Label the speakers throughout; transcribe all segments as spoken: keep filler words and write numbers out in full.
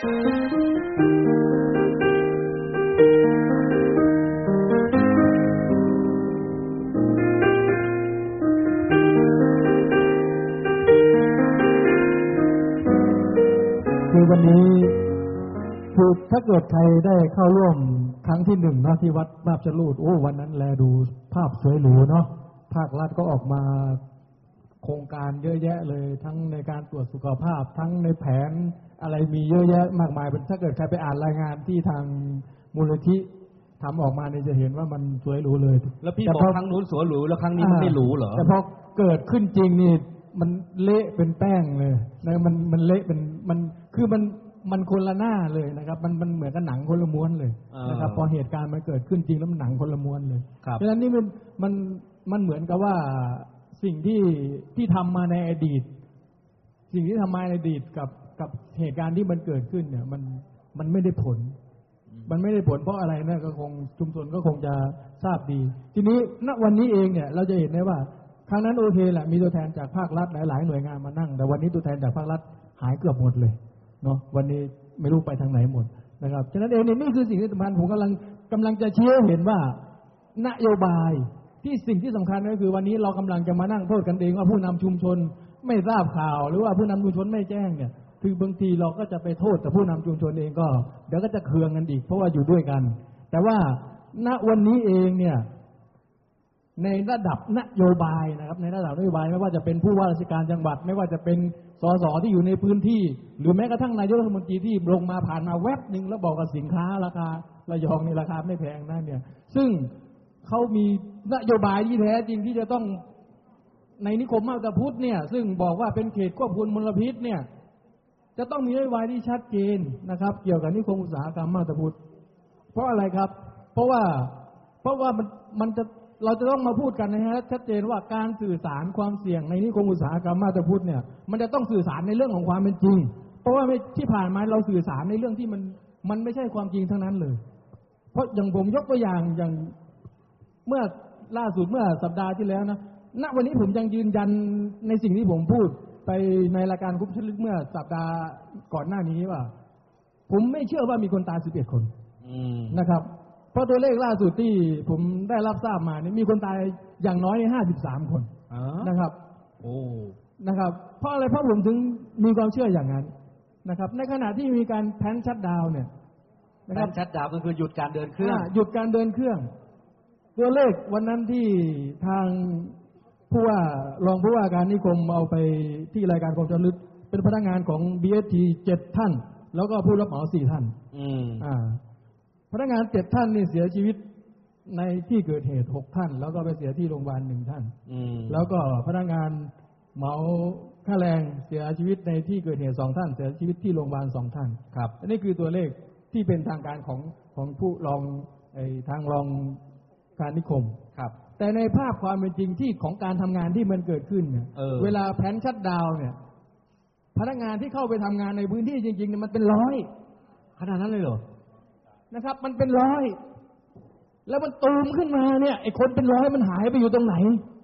Speaker 1: คือวันนี้คือถ้าเกิดใครได้เข้าร่วมครั้งที่หนึ่งนะที่วัดมาบจรูดโอ้วันนั้นแลดูภาพสวยหรูเนาะภาครัฐก็ออกมาโครงการเยอะแยะเลยทั้งในการตรวจสุขภาพทั้งในแผนอะไรมีเยอะแยะมากมายถ้าเกิดใครไปอ่านรายงานที่ทางมูลนิธิทำออกมาเนี่ยจะเห็นว่ามันสวยหรูเลย
Speaker 2: แล้วพี่บอกครั้งนู้นสวยหรูแล้วครั้งนี้มันไม่หรูเหรอ
Speaker 1: แต่พอเกิดขึ้นจริงนี่มันเละเป็นแป้งเลยนะมันมันเละเป็นมันคือมันมันคนละหน้าเลยนะครับมันมันเหมือนกับหนังคนละม้วนเลยนะครับพอเหตุการณ์มันเกิดขึ้นจริงแล้วมันหนังคนละม้วนเลยเพราะฉะนั้นนี่มันมันมันเหมือนกับว่าสิ่งที่ที่ทำมาในอดีตสิ่งที่ทำมาในอดีตกับกับเหตุการณ์ที่มันเกิดขึ้นเนี่ยมันมันไม่ได้ผลมันไม่ได้ผลเพราะอะไรนะก็คงชุมชนก็คงจะทราบดีทีนี้ณวันนี้เองเนี่ยเราจะเห็นได้ว่าครั้งนั้นโอเคแหละมีตัวแทนจากภาครัฐหลายๆหน่วยงานมานั่งแต่วันนี้ตัวแทนจากภาครัฐหายเกือบหมดเลยเนาะวันนี้ไม่รู้ไปทางไหนหมดนะครับฉะนั้นเองนี่คือสิ่งที่สำคัญผมกำลังกำลังจะเชื่อเห็นว่านโยบายที่สิ่งที่สำคัญก็คือวันนี้เรากำลังจะมานั่งโทษกันเองว่าผู้นำชุมชนไม่ทราบข่าวหรือว่าผู้นำชุมชนไม่แจ้งเนี่ยคือบางทีเราก็จะไปโทษแต่ผู้นำชุมชนเองก็เดี๋ยวก็จะเคืองกันอีกเพราะว่าอยู่ด้วยกันแต่ว่าณวันนี้เองเนี่ยในระดับนโยบายนะครับในระดับนโยบายไม่ว่าจะเป็นผู้ว่าราชการจังหวัดไม่ว่าจะเป็นสสที่อยู่ในพื้นที่หรือแม้กระทั่งนายกรัฐมนตรีที่ลงมาผ่านมาแวบหนึ่งแล้วบอกว่าสินค้าราคาระยองนี่ราคาไม่แพงนะเนี่ยซึ่งเขามีนโยบายที่แท้จริงที่จะต้องในนิคมมาบตาพุธเนี่ยซึ่งบอกว่าเป็นเขตควบคุมมลพิษเนี่ยจะต้องมีนโยบายที่ชัดเจนนะครับเกี่ยวกับนิคมอุตสาหกรรมมาบตาพุธเพราะอะไรครับเพราะว่าเพราะว่ามันมันจะเราจะต้องมาพูดกันนะฮะชัดเจนว่าการสื่อสารความเสี่ยงในนิคมอุตสาหกรรมมาบตาพุธเนี่ยมันจะต้องสื่อสารในเรื่องของความเป็นจริงเพราะว่าที่ผ่านมาเราสื่อสารในเรื่องที่มันมันไม่ใช่ความจริงทั้งนั้นเลยเพราะอย่างผมยกตัวอย่างอย่างเมื่อล่าสุดเมื่อสัปดาห์ที่แล้วนะณวันนี้ผมยังยืนยันในสิ่งที่ผมพูดไปในรายการคุปชลึกเมื่อสัปดาห์ก่อนหน้านี้ว่าผมไม่เชื่อว่ามีคนตายสิบเอ็ดคนนะครับเพราะตัวเลขล่าสุดที่ผมได้รับทราบมาเนี่ยมีคนตายอย่างน้อยในห้าสิบสามคนนะครับโอ้นะครับเพราะอะไรเพราะผมถึงมีความเชื่ออย่างนั้นนะครับในขณะที่มีการแพนชัตดาวน์เนี่ย
Speaker 2: นะครับชัตดาวน์ก็คือหยุดการเดินเครื่อง
Speaker 1: หยุดการเดินเครื่องตัวเลขวันนั้นที่ทางผู้ว่ารองผู้ว่าการนิคมเอาไปที่รายการคมจลึกเป็นพนักงานของ บี เอส ที เจ็ดท่านแล้วก็ผู้รับเหมาสี่ท่านอืมอ่าพนักงานเจ็ดท่านนี่เสียชีวิตในที่เกิดเหตุหกท่านแล้วก็ไปเสียที่โรงพยาบาลหนึ่งท่านอืมแล้วก็พนักงานเหมาค่าแรงเสียชีวิตในที่เกิดเหตุสองท่านเสียชีวิตที่โรงพยาบาลสองท่านครับอันนี้คือตัวเลขที่เป็นทางการของของผู้รองไอ้ทางรองการนิคมครับแต่ในภาพความเป็นจริงที่ของการทำงานที่มันเกิดขึ้นเนี่ย เ, เวลาแผนชัตดาวน์เนี่ยพนักงานที่เข้าไปทำงานในพื้นที่จริงๆเนี่ยมันเป็นร้อย
Speaker 2: ขนาดนั้นเลยเหรอ
Speaker 1: นะครับมันเป็นร้อยแล้วมันตูมขึ้นมาเนี่ยไอ้คนเป็นร้อยมันหายไปอยู่ตรงไหน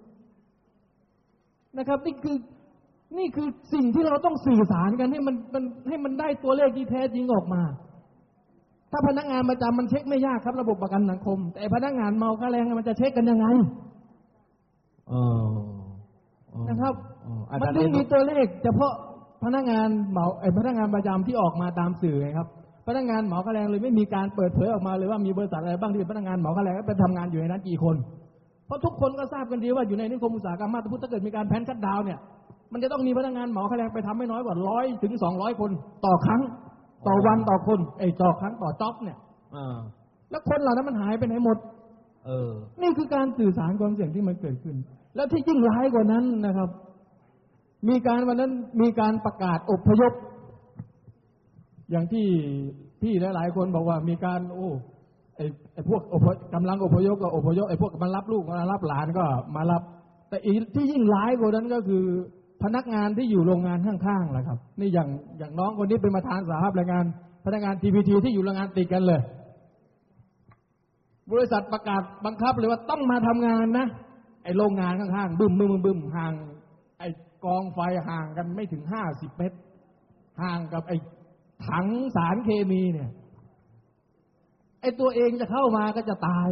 Speaker 1: นะครับนี่คือนี่คือสิ่งที่เราต้องสื่อสารกันให้มันมันให้มันได้ตัวเลขที่แท้จริงออกมาถ้าพนักงานประจำมันเช็คไม่ยากครับระบบประกันสังคมแต่พนักงานเมาค่าแรงมันจะเช็คกันยังไงเออนะครับมันต้องมีตัวเลขเฉพาะพนักงานเหมาไอ้พนักงานประจำที่ออกมาตามสื่อไงครับพนักงานเหมาค่าแรงเลยไม่มีการเปิดเผยออกมาเลยว่ามีบริษัทอะไรบ้างที่เป็นพนักงานเหมาค่าแรงไปทำงานอยู่ในนั้นกี่คนเพราะทุกคนก็ทราบกันดีว่าอยู่ในนิคมอุตสาหกรรมมาบตาพุธถ้าเกิดมีการแพนชัตดาวน์เนี่ยมันจะต้องมีพนักงานเหมาค่าแรงไปทำไม่น้อยกว่าร้อยถึงสองร้อยคนต่อครั้งต่อวันต่อคนไอ้ต่อครั้งต่อจ็อบเนี่ยแล้วคนเหล่านั้นมันหายไปไหนหมดเออนี่คือการสื่อสารความเสี่ยงที่มันเกิดขึ้นแล้วที่ยิ่งร้ายกว่านั้นนะครับมีการวันนั้นมีการประกาศอพยพอย่างที่พี่หลายๆคนบอกว่ามีการโอ้ไอ้ไอ้พวกกำลังอพยพก็อพยพไอ้พวกมารับลูกมารับหลานก็มารับแต่อีกที่ยิ่งร้ายกว่านั้นก็คือพนักงานที่อยู่โรงงานข้างๆแหละครับนี่อย่างอย่างน้องคนนี้เป็นประธานสหภาพแรงงานพนักงาน ที พี ที ที่อยู่โรงงานติดกันเลยบริษัทประกาศบังคับเลยว่าต้องมาทำงานนะไอ้โรงงานข้างๆบึ้มบึ้มบึ้มห่างไอ้กองไฟห่างกันไม่ถึงห้าสิบเมตรห่างกับไอ้ถังสารเคมีเนี่ยไอ้ตัวเองจะเข้ามาก็จะตาย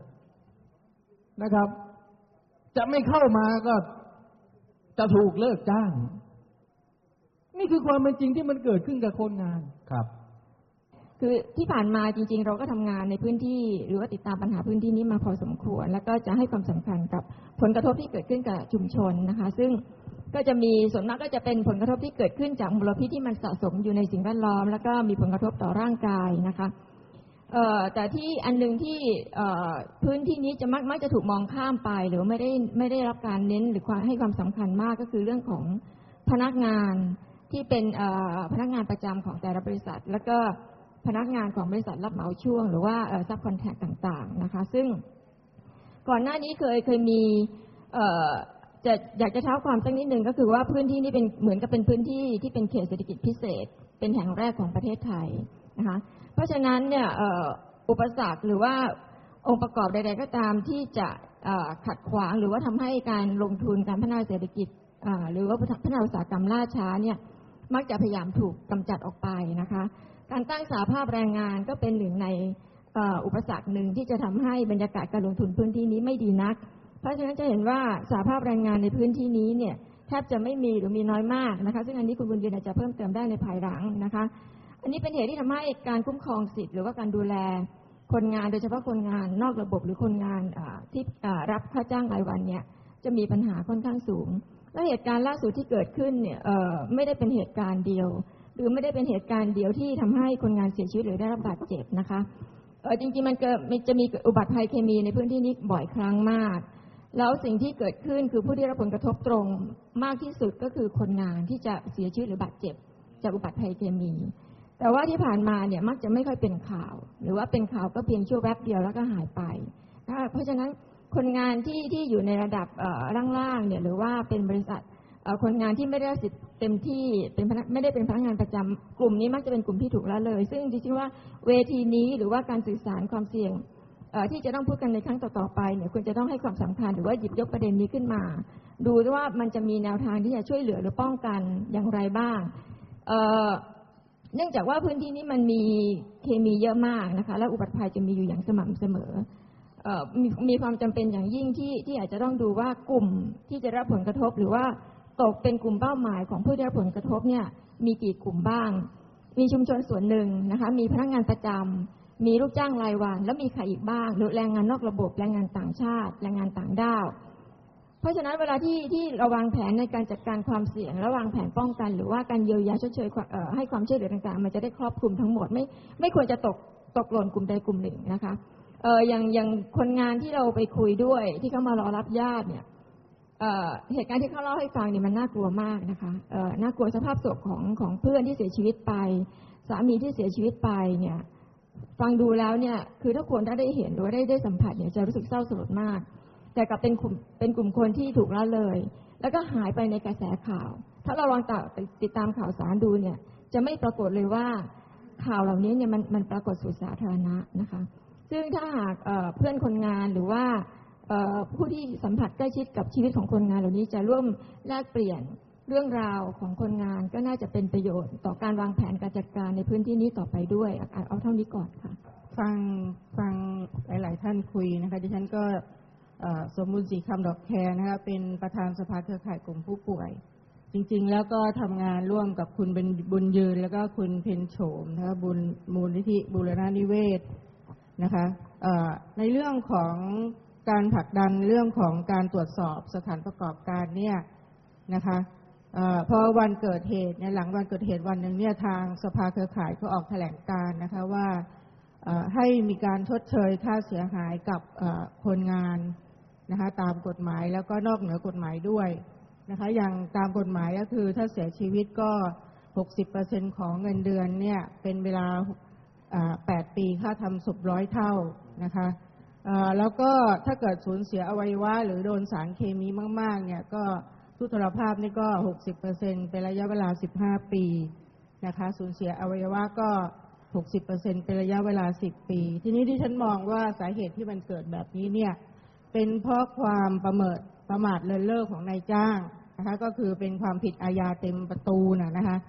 Speaker 1: นะครับจะไม่เข้ามาก็จะถูกเลิกจ้างนี่คือความเป็นจริงที่มันเกิดขึ้นกับคนงาน
Speaker 2: ครับ
Speaker 3: คือที่ผ่านมาจริงๆเราก็ทำงานในพื้นที่หรือว่าติดตามปัญหาพื้นที่นี้มาพอสมควรแล้วก็จะให้ความสำคัญกับผลกระทบที่เกิดขึ้นกับชุมชนนะคะซึ่งก็จะมีส่วนมากก็จะเป็นผลกระทบที่เกิดขึ้นจากมลพิษที่มันสะสมอยู่ในสิ่งแวดล้อมแล้วก็มีผลกระทบต่อร่างกายนะคะเอ่อแต่ที่อันนึงที่เอ่อพื้นที่นี้จะมักมักจะถูกมองข้ามไปหรือไม่ได้ไม่ได้รับการเน้นหรือให้ความสำคัญมากก็คือเรื่องของพนักงานที่เป็นเอ่อพนักงานประจำของแต่ละบริษัทแล้วก็พนักงานของบริษัทรับเหมาช่วงหรือว่าเอ่อซับคอนแทคต่างๆนะคะซึ่งก่อนหน้านี้เคยเคยมีเอ่อจะอยากจะเท้าความสักนิดนึงก็คือว่าพื้นที่นี้เป็นเหมือนกับเป็นพื้นที่ที่เป็นเขตเศรษฐกิจพิเศษเป็นแห่งแรกของประเทศไทยนะคะเพราะฉะนั้นเนี่ยอุปสรรคหรือว่าองค์ประกอบใดๆก็ตามที่จะขัดขวางหรือว่าทำให้การลงทุนการพัฒนาเศรษฐกิจหรือว่าพัฒนาอุตสาหกรรมล่าช้าเนี่ยมักจะพยายามถูกกำจัดออกไปนะคะการตั้งสหภาพแรงงานก็เป็นหนึ่งในอุปสรรคหนึ่งที่จะทำให้บรรยากาศการลงทุนพื้นที่นี้ไม่ดีนักเพราะฉะนั้นจะเห็นว่าสหภาพแรงงานในพื้นที่นี้เนี่ยแทบจะไม่มีหรือมีน้อยมากนะคะซึ่งอันนี้คุณบุญยืนอาจจะเพิ่มเติมได้ในภายหลังนะคะอันนี้เป็นเหตุที่ทำให้การคุ้มครองสิทธิ์หรือว่าการดูแลคนงานโดยเฉพาะคนงานนอกระบบหรือคนงานที่รับค่าจ้างรายวันเนี่ยจะมีปัญหาค่อนข้างสูงและเหตุการณ์ล่าสุดที่เกิดขึ้นเนี่ยไม่ได้เป็นเหตุการณ์เดียวหรือไม่ได้เป็นเหตุการณ์เดียวที่ทำให้คนงานเสียชีวิตหรือได้รับบาดเจ็บนะคะจริงๆมันเกิดจะมีอุบัติภัยเคมีในพื้นที่นี้บ่อยครั้งมากแล้วสิ่งที่เกิดขึ้นคือผู้ที่รับผลกระทบตรงมากที่สุดก็คือคนงานที่จะเสียชีวิตหรือบาดเจ็บจากอุบัติภัยเคมีแต่ว่าที่ผ่านมาเนี่ยมักจะไม่ค่อยเป็นข่าวหรือว่าเป็นข่าวก็เพียงชั่วแวบเดียวแล้วก็หายไปนะคะเพราะฉะนั้นคนงานที่ที่อยู่ในระดับล่างๆเนี่ยหรือว่าเป็นบริษัทคนงานที่ไม่ได้รับสิทธิ์เต็มที่เป็นไม่ได้เป็นพนักงานประจำกลุ่มนี้มักจะเป็นกลุ่มที่ถูกละเลยซึ่งจริงๆว่าเวทีนี้หรือว่าการสื่อสารความเสี่ยงที่จะต้องพูดกันในครั้งต่อๆไปเนี่ยควรจะต้องให้ความสำคัญหรือว่าหยิบยกประเด็นนี้ขึ้นมาดูว่ามันจะมีแนวทางที่จะช่วยเหลือหรือป้องกันอย่างไรบ้างเนื่องจากว่าพื้นที่นี้มันมีเคมีเยอะมากนะคะและอุบัติภัยจะมีอยู่อย่างสม่ำเสมอมีมีความจำเป็นอย่างยิ่งที่ที่อาจจะต้องดูว่ากลุ่มที่จะรับผลกระทบหรือว่าตกเป็นกลุ่มเป้าหมายของผู้ได้รับผลกระทบเนี่ยมีกี่กลุ่มบ้างมีชุมชนส่วนหนึ่งนะคะมีพนักงานประจำมีลูกจ้างรายวันแล้วมีใครอีกบ้างหรือแรงงานนอกระบบแรงงานต่างชาติแรงงานต่างด้าวเพราะฉะนั้นเวลาที่ที่เราวางแผนในการจัดการความเสี่ยงและวางแผนป้องกันหรือว่าการเยียวยาชดเชยให้ความช่วยเหลือต่างๆมันจะได้ครอบคลุมทั้งหมดไม่ไม่ควรจะตกตกหล่นกลุ่มใดกลุ่มหนึ่งนะคะเอออย่างอย่างคนงานที่เราไปคุยด้วยที่เขามารอรับญาติเนี่ยเหตุการณ์ที่เขาเล่าให้ฟังเนี่ยมันน่ากลัวมากนะคะน่ากลัวสภาพศพของของเพื่อนที่เสียชีวิตไปสามีที่เสียชีวิตไปเนี่ยฟังดูแล้วเนี่ยคือถ้าคนได้เห็นหรือว่าได้ได้สัมผัสเนี่ยจะรู้สึกเศร้าสลดมากแต่กับเป็นกลุ่มเป็นกลุ่มคนที่ถูกละเลยแล้วก็หายไปในกระแสข่าวถ้าเราลองติดตามข่าวสารดูเนี่ยจะไม่ปรากฏเลยว่าข่าวเหล่านี้เนี่ยมันมันปรากฏสู่สาธารณะนะคะซึ่งถ้าหากเพื่อนคนงานหรือว่าผู้ที่สัมผัสใกล้ชิดกับชีวิตของคนงานเหล่านี้จะร่วมแลกเปลี่ยนเรื่องราวของคนงานก็น่าจะเป็นประโยชน์ต่อการวางแผนการจัดการในพื้นที่นี้ต่อไปด้วยเอาเท่านี้ก่อนค่ะ
Speaker 4: ฟังฟังหลายๆท่านคุยนะคะดิฉันก็สมบูรณ์ศรีคำดอกแคร์นะคะเป็นประธานสภาเครือข่ายกลุ่มผู้ป่วยจริงๆแล้วก็ทำงานร่วมกับคุณเป็นบุญยืนแล้วก็คุณเพ็ญโฉมนะคะบุญมูลนิธิบูรณนิเวศนะคะในเรื่องของการผลักดันเรื่องของการตรวจสอบสถานประกอบการเนี่ยนะคะพอวันเกิดเหตุในหลังวันเกิดเหตุวันหนึ่งเนี่ยทางสภาเครือข่ายก็ออกแถลงการณ์นะคะว่าให้มีการชดเชยค่าเสียหายกับคนงานนะคะตามกฎหมายแล้วก็นอกเหนือกฎหมายด้วยนะคะอย่างตามกฎหมายก็คือถ้าเสียชีวิตก็ หกสิบเปอร์เซ็นต์ ของเงินเดือนเนี่ยเป็นเวลาแปดปีค่าทำศพร้อยเท่านะคะแล้วก็ถ้าเกิดสูญเสียอวัยวะหรือโดนสารเคมีมากๆเนี่ยก็ทุพพลภาพนี่ก็ หกสิบเปอร์เซ็นต์ เป็นระยะเวลาสิบห้าปีนะคะสูญเสียอวัยวะก็ หกสิบเปอร์เซ็นต์ เป็นระยะเวลาสิบปีทีนี้ที่ฉันมองว่าสาเหตุที่มันเกิดแบบนี้เนี่ยเป็นเพราะความประเมิดประมาทเลินเล่อของนายจ้างนะคะก็คือเป็นความผิดอาญาเต็มประตูน่ะนะคะ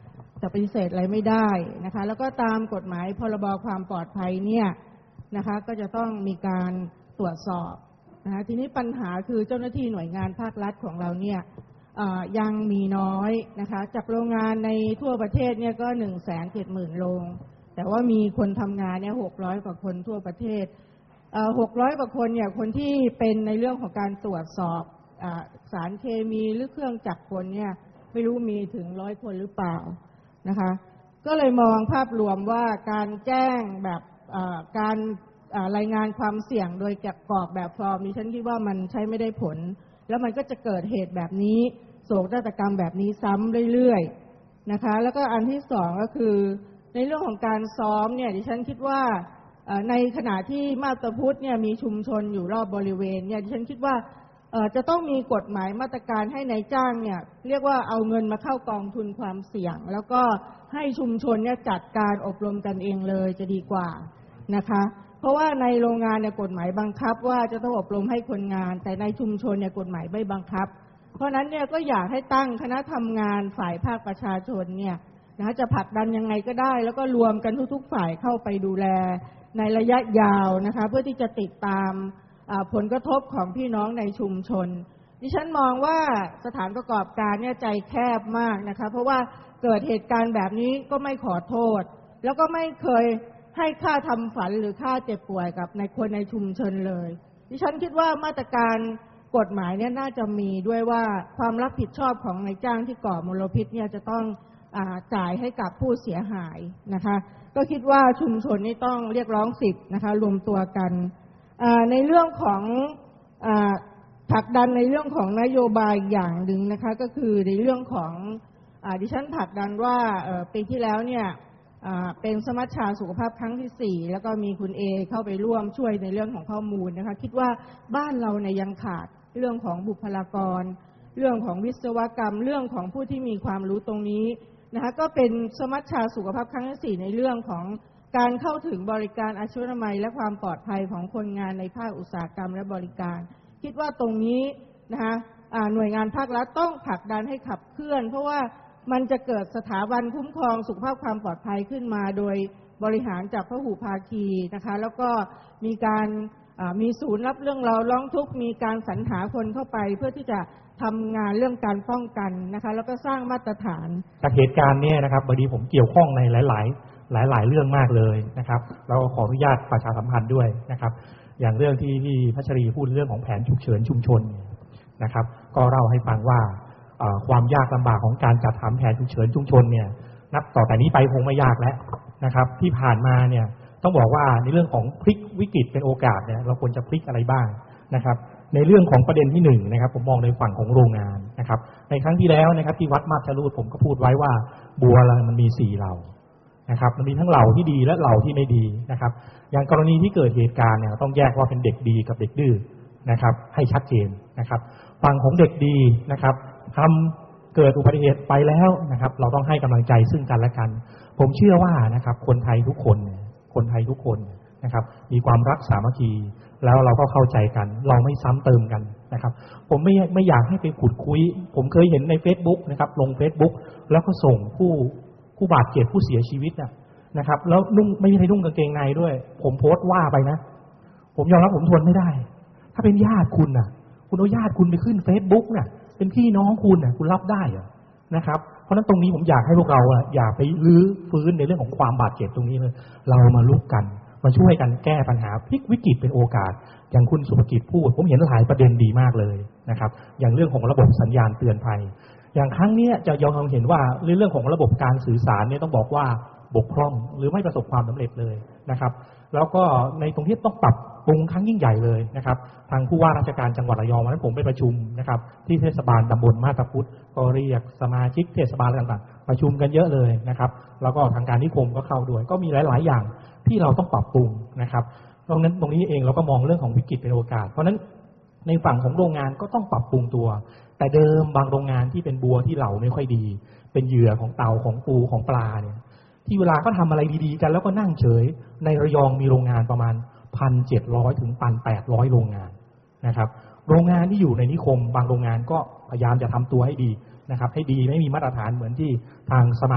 Speaker 4: จะปฏิเสธอะไรไม่ได้นะคะแล้วก็ตามกฎหมายพรบความปลอดภัยเนี่ยนะคะก็จะต้องมีการตรวจสอบนะคะทีนี้ปัญหาคือเจ้าหน้าที่หน่วยงานภาครัฐของเราเนี่ยยังมีน้อยนะคะจากโรงงานในทั่วประเทศเนี่ยก็หนึ่งแสนเจ็ดหมื่นโรงแต่ว่ามีคนทำงานเนี่ยหกร้อยกว่าคนทั่วประเทศหกร้อยกว่าคนเนี่ยคนที่เป็นในเรื่องของการตรวจสอบสารเคมีหรือเครื่องจักรกลเนี่ยไม่รู้มีถึงร้อยคนหรือเปล่านะคะก็เลยมองภาพรวมว่าการแจ้งแบบการรายงานความเสี่ยงโดยแกะกรอกแบบฟอร์มนี้ฉันคิดว่ามันใช้ไม่ได้ผลแล้วมันก็จะเกิดเหตุแบบนี้โศกนาฏกรรมแบบนี้ซ้ำเรื่อยๆนะคะแล้วก็อันที่สองก็คือในเรื่องของการซ้อมเนี่ยดิฉันคิดว่าในขณะที่มาบตาพุธเนี่ยมีชุมชนอยู่รอบบริเวณเนี่ยดิฉันคิดว่าจะต้องมีกฎหมายมาตรการให้นายจ้างเนี่ยเรียกว่าเอาเงินมาเข้ากองทุนความเสี่ยงแล้วก็ให้ชุมชนเนี่ยจัดการอบรมกันเองเลยจะดีกว่านะคะเพราะว่าในโรงงานเนี่ยกฎหมายบังคับว่าจะต้องอบรมให้คนงานแต่ในชุมชนเนี่ยกฎหมายไม่บังคับเพราะนั้นเนี่ยก็อยากให้ตั้งคณะทำงานฝ่ายภาคประชาชนเนี่ยนะจะผลักดันยังไงก็ได้แล้วก็รวมกันทุกๆฝ่ายเข้าไปดูแลในระยะยาวนะคะเพื่อที่จะติดตามผลกระทบของพี่น้องในชุมชนดิฉันมองว่าสถานประกอบการเนี่ยใจแคบมากนะคะเพราะว่าเกิดเหตุการณ์แบบนี้ก็ไม่ขอโทษแล้วก็ไม่เคยให้ค่าทำฝันหรือค่าเจ็บป่วยกับในคนในชุมชนเลยดิฉันคิดว่ามาตรการกฎหมายเนี่ยน่าจะมีด้วยว่าความรับผิดชอบของนายจ้างที่ก่อมลพิษเนี่ยจะต้องจ่ายให้กับผู้เสียหายนะคะก็คิดว่าชุมชนนี่ต้องเรียกร้องสิทธิ์นะคะรวมตัวกันในเรื่องของผลักดันในเรื่องของนโยบายอย่างหนึ่งนะคะก็คือในเรื่องของดิฉันผลักดันว่าปีที่แล้วเนี่ยเป็นสมัชชาสุขภาพครั้งที่สี่แล้วก็มีคุณเอเข้าไปร่วมช่วยในเรื่องของข้อมูลนะคะคิดว่าบ้านเราเนี่ยยังขาดเรื่องของบุคลากรเรื่องของวิศวกรรมเรื่องของผู้ที่มีความรู้ตรงนี้นะคะก็เป็นสมัชชาสุขภาพครั้งที่สี่ในเรื่องของการเข้าถึงบริการอาชีวนามัยและความปลอดภัยของคนงานในภาคอุตสาหกรรมและบริการคิดว่าตรงนี้นะคะหน่วยงานภาครัฐต้องผลักดันให้ขับเคลื่อนเพราะว่ามันจะเกิดสถาบันคุ้มครองสุขภาพความปลอดภัยขึ้นมาโดยบริหารจากพหุภาคีนะคะแล้วก็มีการมีศูนย์รับเรื่องเราร้องทุกข์มีการสรรหาคนเข้าไปเพื่อที่จะทำงานเรื่องการป้องกันนะคะแล้วก็สร้างมาตรฐาน
Speaker 5: จากเหตุการณ์นี้นะครับวันนี้ผมเกี่ยวข้องในหลายๆหลายๆเรื่องมากเลยนะครับเราขออนุญาตประชาสัมพันธ์ด้วยนะครับอย่างเรื่องที่พี่พัชรีพูดเรื่องของแผนฉุกเฉินชุมชนนะครับก็เล่าให้ฟังว่าความยากลำบากของการจัดทำแผนฉุกเฉินชุมชนเนี่ยนับต่อแต่นี้ไปคงไม่ยากแล้วนะครับที่ผ่านมาเนี่ยต้องบอกว่าในเรื่องของพลิกวิกฤตเป็นโอกาสเนี่ยเราควรจะพลิกอะไรบ้างนะครับในเรื่องของประเด็นที่หนึ่งนะครับผมมองในฝั่งของโรงงานนะครับในครั้งที่แล้วนะครับที่วัดมาชรูดผมก็พูดไว้ว่าบัวมันมีสี่เหล่านะครับมันมีทั้งเหล่าที่ดีและเหล่าที่ไม่ดีนะครับอย่างกรณีที่เกิดเหตุการณ์เนี่ยต้องแยกว่าเป็นเด็กดีกับเด็กดื้อนะครับให้ชัดเจนนะครับฝั่งของเด็กดีนะครับทำเกิดอุบัติเหตุไปแล้วนะครับเราต้องให้กำลังใจซึ่งกันและกันผมเชื่อว่านะครับคนไทยทุกคนคนไทยทุกคนนะครับมีความรักสามัคคีแล้วเราก็เข้าใจกันเราไม่ซ้ำเติมกันนะครับผมไม่ไม่อยากให้ไปขุดคุยผมเคยเห็นใน Facebook นะครับลง Facebook แล้วก็ส่งผู้ผู้บาดเจ็บผู้เสียชีวิตนะครับแล้วนุ่งไม่ใช่นุ่งกางเกงในด้วยผมโพสต์ว่าไปนะผมยอมรับผมทนไม่ได้ถ้าเป็นญาติคุณน่ะคุณเอาญาติคุณไปขึ้น Facebook น่ะเป็นพี่น้องคุณน่ะคุณรับได้เหรอนะครับเพราะฉะนั้นตรงนี้ผมอยากให้พวกเราอ่ะอย่าไปลื้อฟื้นในเรื่องของความบาดเจ็บตรงนี้เลยเรามาลุกกันมาช่วยกันแก้ปัญหาพลิกวิกฤตเป็นโอกาสอย่างคุณสุภกิจพูดผมเห็นหลายประเด็นดีมากเลยนะครับอย่างเรื่องของระบบสัญญาณเตือนภัยอย่างครั้งนี้จะยอมเห็นว่าเรื่องของระบบการสื่อสารเนี่ยต้องบอกว่าบกพร่องหรือไม่ประสบความสำเร็จเลยนะครับแล้วก็ในตรงที่ต้องปรับปรุงครั้งยิ่งใหญ่เลยนะครับทางผู้ว่าราชการจังหวัดระยองวันนั้นผมไปประชุมนะครับที่เทศบาลตำบลมาตาพุธก็เรียกสมาชิกเทศบาลต่างๆประชุมกันเยอะเลยนะครับแล้วก็ทางการนิคมก็เข้าด้วยก็มีหลายๆอย่างที่เราต้องปรับปรุงนะครับตรงนั้นตรงนี้เองเราก็มองเรื่องของวิกฤตเป็นโอกาสเพราะฉะนั้นในฝั่งของโรงงานก็ต้องปรับปรุงตัวแต่เดิมบางโรงงานที่เป็นบัวที่เหล่าไม่ค่อยดีเป็นเหยื่อของเต่าของปูของปลาเนี่ยที่เวลาก็ทำอะไรดีๆกันแล้วก็นั่งเฉยในระยองมีโรงงานประมาณ หนึ่งพันเจ็ดร้อย ถึง หนึ่งพันแปดร้อย โรงงานนะครับโรงงานที่อยู่ในนิคมบางโรงงานก็พยายามจะทำตัวให้ดีนะครับให้ดีไม่มีมาตรฐานเหมือนที่ทางสมาชิก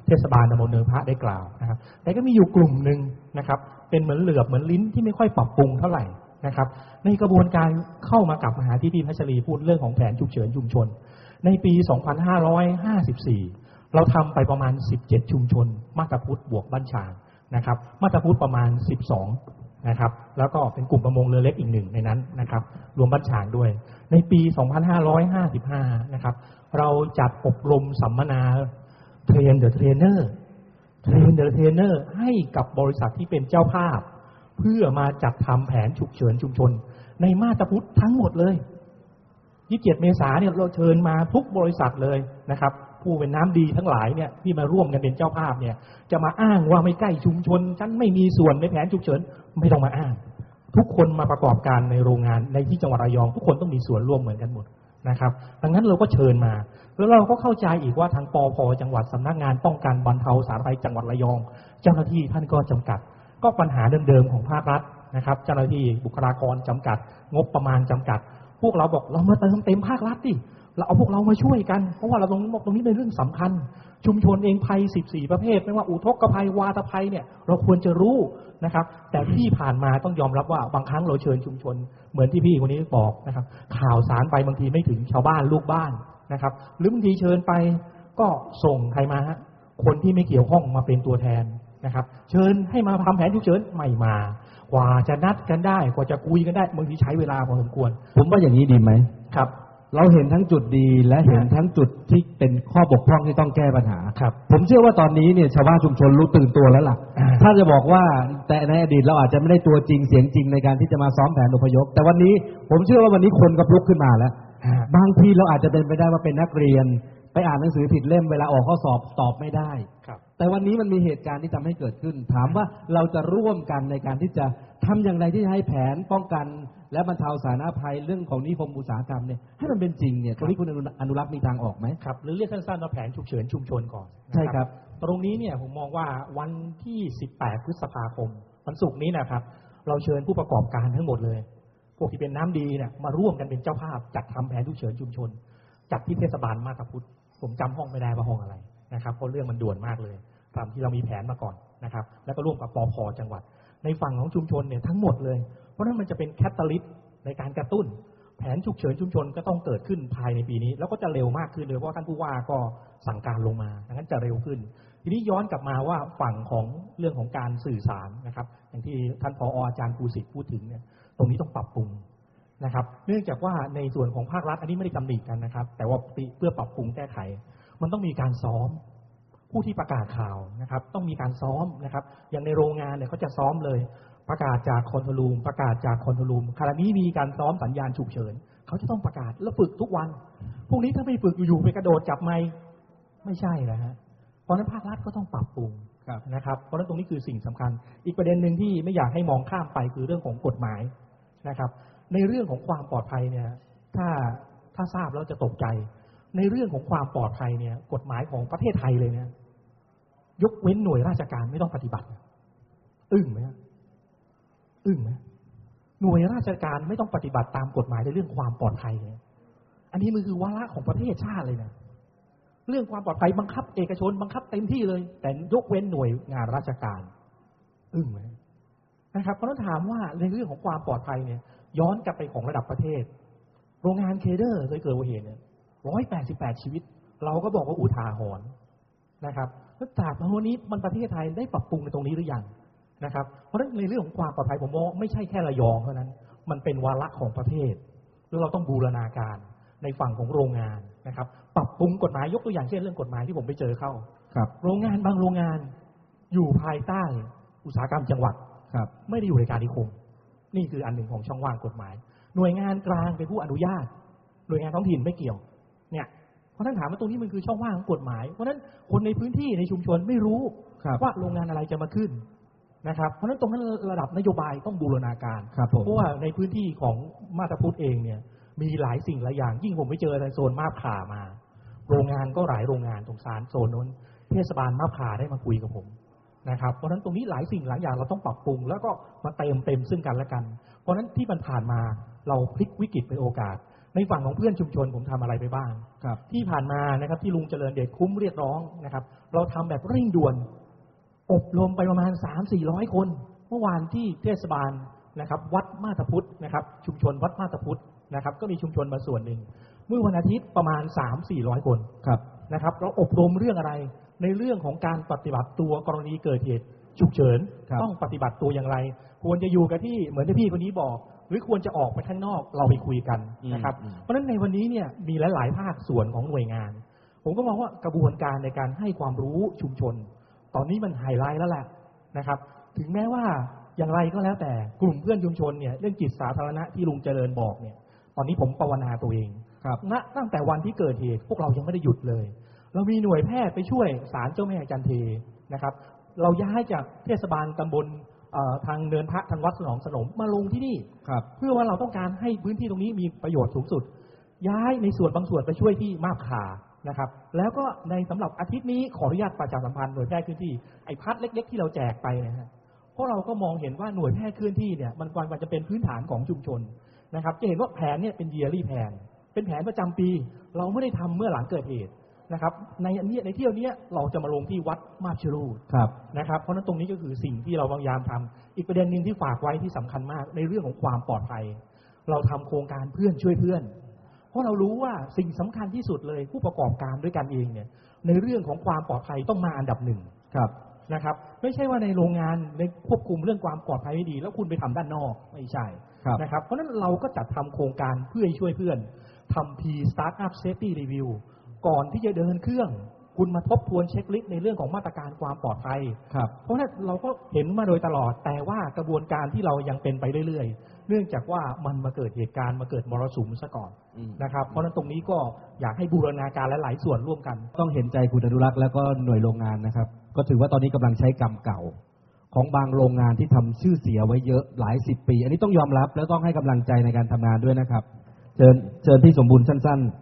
Speaker 5: เทศบาลตำบลเนินพระได้กล่าวนะครับแต่ก็มีอยู่กลุ่มหนึ่งนะครับเป็นเหมือนเหลือบเหมือนลิ้นที่ไม่ค่อยปรับปรุงเท่าไหร่นะครับในกระบวนการเข้ามากลับมาหาที่พี่พัชรีพูดเรื่องของแผนฉุกเฉินชุมชนในปี สองพันห้าร้อยห้าสิบสี่ เราทำไปประมาณสิบเจ็ดชุมชนมาตาพุทธบวกบ้านฉางนะครับมาตาพุทธประมาณสิบสองนะครับแล้วก็เป็นกลุ่มประมงเรือเล็กอีกหนึ่งในนั้นนะครับรวมบ้านฉางด้วยในปี สองพันห้าร้อยห้าสิบห้า นะครับเราจัดอบรมสัมมนาเทรนเดอะเทรนเนอร์เทรนเดอะเทรนเนอร์ให้กับบริษัทที่เป็นเจ้าภาพเพื่อมาจัดทำแผนฉุกเฉินชุมชนในมาตาพุทธทั้งหมดเลยยี่สิบเจ็ดเมษายนเนี่ยเราเชิญมาทุกบริษัทเลยนะครับผู้เป็นน้ำดีทั้งหลายเนี่ยที่มาร่วมกันเป็นเจ้าภาพเนี่ยจะมาอ้างว่าไม่ใกล้ชุมชนฉันไม่มีส่วนในแผนฉุกเฉินไม่ต้องมาอ้างทุกคนมาประกอบการในโรงงานในที่จังหวัดระยองทุกคนต้องมีส่วนร่วมเหมือนกันหมดนะครับดังนั้นเราก็เชิญมาแล้วเราก็เข้าใจอีกว่าทางปภ.จังหวัดสำนักงานป้องกันบรรเทาสาธารณภัยจังหวัดระยองเจ้าหน้าที่ท่านก็จำกัดก็ปัญหาเดิมๆของภาครัฐนะครับเจ้าหน้าที่บุคลากรจำกัดงบประมาณจำกัดพวกเราบอกเรามาเติมเต็มภาครัฐดิเราเอาพวกเรามาช่วยกันเพราะว่าเราตรงนี้ตรงนี้เป็นเรื่องสำคัญชุมชนเองภัยสิบสี่ประเภทไม่ว่าอุทกภัยวาตภัยเนี่ยเราควรจะรู้นะครับแต่ที่ผ่านมาต้องยอมรับว่าบางครั้งเราเชิญชุมชนเหมือนที่พี่คนนี้บอกนะครับข่าวสารไปบางทีไม่ถึงชาวบ้านลูกบ้านนะครับหรือบางทีเชิญไปก็ส่งใครมาฮะคนที่ไม่เกี่ยวข้องมาเป็นตัวแทนนะครับเชิญให้มาทำแผนฉุกเฉินไม่มากว่าจะนัดกันได้กว่าจะคุยกันได้บางทีใช้เวลาพอสมควร
Speaker 2: ผมว่าอย่างนี้ดีไหม
Speaker 5: ครับ
Speaker 2: เราเห็นทั้งจุดดีและเห็นทั้งจุดที่เป็นข้อบกพร่องที่ต้องแก้ปัญหา
Speaker 5: ครับ
Speaker 2: ผมเชื่อว่าตอนนี้เนี่ยชาวบ้านชุมชนรู้ตื่นตัวแล้วล่ะถ้าจะบอกว่าแต่ในอดีตเราอาจจะไม่ได้ตัวจริงเสียงจริงในการที่จะมาซ้อมแผนอพยพแต่วันนี้ผมเชื่อว่าวันนี้คนก็ลุกขึ้นมาแล้วบางทีเราอาจจะเป็นไปได้ว่าเป็นนักเรียนไปอ่านหนังสือผิดเล่มเวลาออกข้อสอบตอบไม่ได้แต่วันนี้มันมีเหตุการณ์ที่ทำให้เกิดขึ้นถามว่าเราจะร่วมกันในการที่จะทำอย่างไรที่จะให้แผนป้องกันและบรรเทาสาธารณภัยเรื่องของนิคมอุตสาหกรรมเนี่ยให้มันเป็นจริงเนี่ยตรงนี้คุณอนุรักษ์มีทางออกไหม
Speaker 5: ครับหรือเรียกสั้นๆว่าแผนฉุกเฉินชุมชนก่อน
Speaker 2: ใช่ครับ
Speaker 5: ตรงนี้เนี่ยผมมองว่าวันที่สิบแปดพฤษภาคมวันศุกร์นี้นะครับเราเชิญผู้ประกอบการทั้งหมดเลยพวกที่เป็นน้ำดีเนี่ยมาร่วมกันเป็นเจ้าภาพจัดทำแผนฉุกเฉินชุมชนจัดที่เทศบาลมาตาพุทธผมจำห้องไม่ได้ว่าห้องอะไรนะครับเพราะเรื่องมันด่วนมากเลยตามที่เรามีแผนมาก่อนนะครับแล้วก็ร่วมกับปภ.จังหวัดในฝั่งของชุมชนเนี่ยทั้งหมดเลยเพราะนั้นมันจะเป็นแคตตาลิสต์ในการกระตุ้นแผนฉุกเฉินชุมชนก็ต้องเกิดขึ้นภายในปีนี้แล้วก็จะเร็วมากขึ้นโดยเพราะท่านผู้ว่าก็สั่งการลงมาดังนั้นจะเร็วขึ้นทีนี้ย้อนกลับมาว่าฝั่งของเรื่องของการสื่อสารนะครับอย่างที่ท่านผอ.อาจารย์ภูสิทธิ์พูดถึงเนี่ยตรงนี้ต้องปรับปรุงนะครับเนื่องจากว่าในส่วนของภาครัฐอันนี้ไม่ได้ตำหนิกันนะครับแต่ว่าเพื่อปรับปรุงแก้ไขมันต้องมีการซ้อมผู้ที่ประกาศข่าวนะครับต้องมีการซ้อมนะครับอย่างในโรงงานเนี่ยเขาจะซ้อมเลยประกาศจากคอนโทรลูมประกาศจากคอนโทรลูมขณะนี้มีการซ้อมสัญญาณฉุกเฉินเขาจะต้องประกาศแล้วฝึกทุกวันพวกนี้ถ้าไม่ฝึกอยู่ๆไปกระโดดจับไมค์ไม่ใช่นะฮะเพราะนั้นภาครัฐก็ต้องปรับปรุงนะครับเพราะนั้นตรงนี้คือสิ่งสำคัญอีกประเด็นหนึ่งที่ไม่อยากให้มองข้ามไปคือเรื่องของกฎหมายนะครับในเรื่องของความปลอดภัยเนี่ยถ้าถ้าทราบแล้วจะตกใจในเรื่องของความปลอดภัยเนี่ยกฎหมายของประเทศไทยเลยเนี่ยยกเว้นหน่วยราชการไม่ต้องปฏิบัติอึ้งไหมอึ้งไหมหน่วยราชการไม่ต้องปฏิบัติตามกฎหมายในเรื่องความปลอดภัยเนี่ยอันนี้มันคือวาระของประเทศชาติเลยนะเรื่องความปลอดภัยบังคับเอกชนบังคับเต็มที่เลยแต่ยกเว้นหน่วยงานราชการอึ้งไหมนะครับเพราะฉะนั้นถามว่าในเรื่องของความปลอดภัยเนี่ยย้อนกลับไปของระดับประเทศโรงงานเคเดอร์เคยเกิดอุบัติเหตุเนี่ยร้อยแปดสิบแปดชีวิตเราก็บอกว่าอุทาหรณ์นะครับแล้วจากวันนี้มันประเทศไทยได้ปรับปรุงในตรงนี้หรือยังนะครับเพราะฉะนั้นในเรื่องของความปลอดภัยผมมองไม่ใช่แค่ระยองเท่านั้นมันเป็นวาระของประเทศแล้วเราต้องบูรณาการในฝั่งของโรงงานนะครับปรับปรุงกฎหมายยกตัวอย่างเช่นเรื่องกฎหมายที่ผมไปเจอเข้า
Speaker 2: ครับ
Speaker 5: โรงงานบางโรงงานอยู่ภายใต้อุตสาหกรรมจังหวัด
Speaker 2: ครับ
Speaker 5: ไม่ได้อยู่ในการนิคมนี่คืออันหนึ่งของช่องว่างกฎหมายหน่วยงานกลางเป็นผู้อนุญาตหน่วยงานท้องถิ่นไม่เกี่ยวเนี่ยเพราะท่านถามว่าตรงนี้มันคือช่องว่างของกฎหมายเพราะฉะนั้นคนในพื้นที่ในชุมชนไม่รู้ว่าโรงงานอะไรจะมาขึ้นนะครับเพราะฉะนั้นตรงนั้นระดับนโยบายต้องบูรณาการเพราะว่าในพื้นที่ของมาตาพุทธเองเนี่ยมีหลายสิ่งหลายอย่างยิ่งผมไปเจอในโซนมาบขามาโรงงานก็หลายโรงงานตรงซานโซนนั้นเทศบาลมาบขาได้มาคุยกับผมนะครับเพราะฉะนั้นตรงนี้หลายสิ่งหลายอย่างเราต้องปรับปรุงแล้วก็มาเติมเต็มซึ่งกันและกันเพราะฉะนั้นที่มันผ่านมาเราพลิกวิกฤตเป็นโอกาสในฝั่งของเพื่อนชุมชนผมทำอะไรไปบ้างครับที่ผ่านมานะครับที่ลุงเจริญเดชคุ้มเรียกร้องนะครับเราทำแบบเร่งด่วนอบรมไปประมาณ สามถึงสี่ร้อย คนเมื่อวานที่เทศบาลนะครับวัดมาตรพุทธนะครับชุมชนวัดมาตรพุทธนะครับก็มีชุมชนมาส่วนหนึ่งเมื่อวันอาทิตย์ประมาณ สามถึงสี่ร้อย คนครับนะครับเราอบรมเรื่องอะไรในเรื่องของการปฏิบัติตัวกรณีเกิดเหตุฉุกเฉินต้องปฏิบัติตัวอย่างไรควรจะอยู่กับที่เหมือนที่พี่คนนี้บอกหรือควรจะออกไปข้างนอกเราไปคุยกันนะครับเพราะฉะนั้นในวันนี้เนี่ยมีหลายๆภาคส่วนของหน่วยงานผมก็มองว่ากระบวนการในการให้ความรู้ชุมชนตอนนี้มันไฮไลท์แล้วแหละนะครับถึงแม้ว่าอย่างไรก็แล้วแต่กลุ่มเพื่อนชุมชนเนี่ยเรื่องจิตสาธารณะที่ลุงเจริญบอกเนี่ยตอนนี้ผมภาวนาตัวเองณตั้งแต่วันที่เกิดเหตุพวกเรายังไม่ได้หยุดเลยเรามีหน่วยแพทย์ไปช่วยศาลเจ้าแม่จันเทนะครับเราย้ายจากเทศบาลตำบลทางเนินพระทางวัดสนองสนมมาลงที่นี่เพื่อว่าเราต้องการให้พื้นที่ตรงนี้มีประโยชน์สูงสุดย้ายในส่วนบางส่วนไปช่วยที่มาบขานะครับแล้วก็ในสำหรับอาทิตย์นี้ขออนุญาตประชาสัมพันธ์หน่วยแพทย์เคลื่อนที่ไอ้พัดเล็กๆที่เราแจกไปนะฮะเพราะเราก็มองเห็นว่าหน่วยแพทย์เคลื่อนที่เนี่ยมันควรจะเป็นพื้นฐานของชุมชนนะครับจะเห็นว่าแผนเนี่ยเป็น yearly plan เป็นแผนประจำปีเราไม่ได้ทำเมื่อหลังเกิดเหตุนะครับในอันนี้ในเที่ยวนี้เราจะมาลงที่วัดมาบชรูดนะครับเพราะนั้นตรงนี้ก็คือสิ่งที่เราพยายามทำอีกประเด็นหนึ่งที่ฝากไว้ที่สำคัญมากในเรื่องของความปลอดภัยเราทำโครงการเพื่อนช่วยเพื่อนเพราะเรารู้ว่าสิ่งสำคัญที่สุดเลยผู้ประกอบการด้วยกันเองเนี่ยในเรื่องของความปลอดภัยต้องมาอันดับหนึ่งนะครับไม่ใช่ว่าในโรงงานในควบคุมเรื่องความปลอดภัยไม่ดีแล้วคุณไปทำด้านนอกไม่ใช่นะครับเพราะนั้นเราก็จัดทำโครงการเพื่อช่วยเพื่อนทำ P Startup Safety Reviewก่อนที่จะเดินเครื่องคุณมาทบทวนเช็คลิสต์ในเรื่องของมาตรการความปลอดภัยเพราะฉะนั้นเราก็เห็นมาโดยตลอดแต่ว่ากระบวนการที่เรายังเป็นไปเรื่อยๆเนื่องจากว่ามันมาเกิดเหตุการณ์มาเกิดมรสุมซะก่อนนะครับเพราะฉะนั้นตรงนี้ก็อยากให้บูรณาการหลายๆส่วนร่วมกัน
Speaker 2: ต้องเห็นใจคุณอนุรักษ์แล้วก็หน่วยโรงงานนะครับก็ถือว่าตอนนี้กำลังใช้กรรมเก่าของบางโรงงานที่ทำชื่อเสียไว้เยอะหลายสิบปีอันนี้ต้องยอมรับแล้วต้องให้กำลังใจในการทำงานด้วยนะครับเชิญเชิญพี่สมบูรณ์สั้นๆ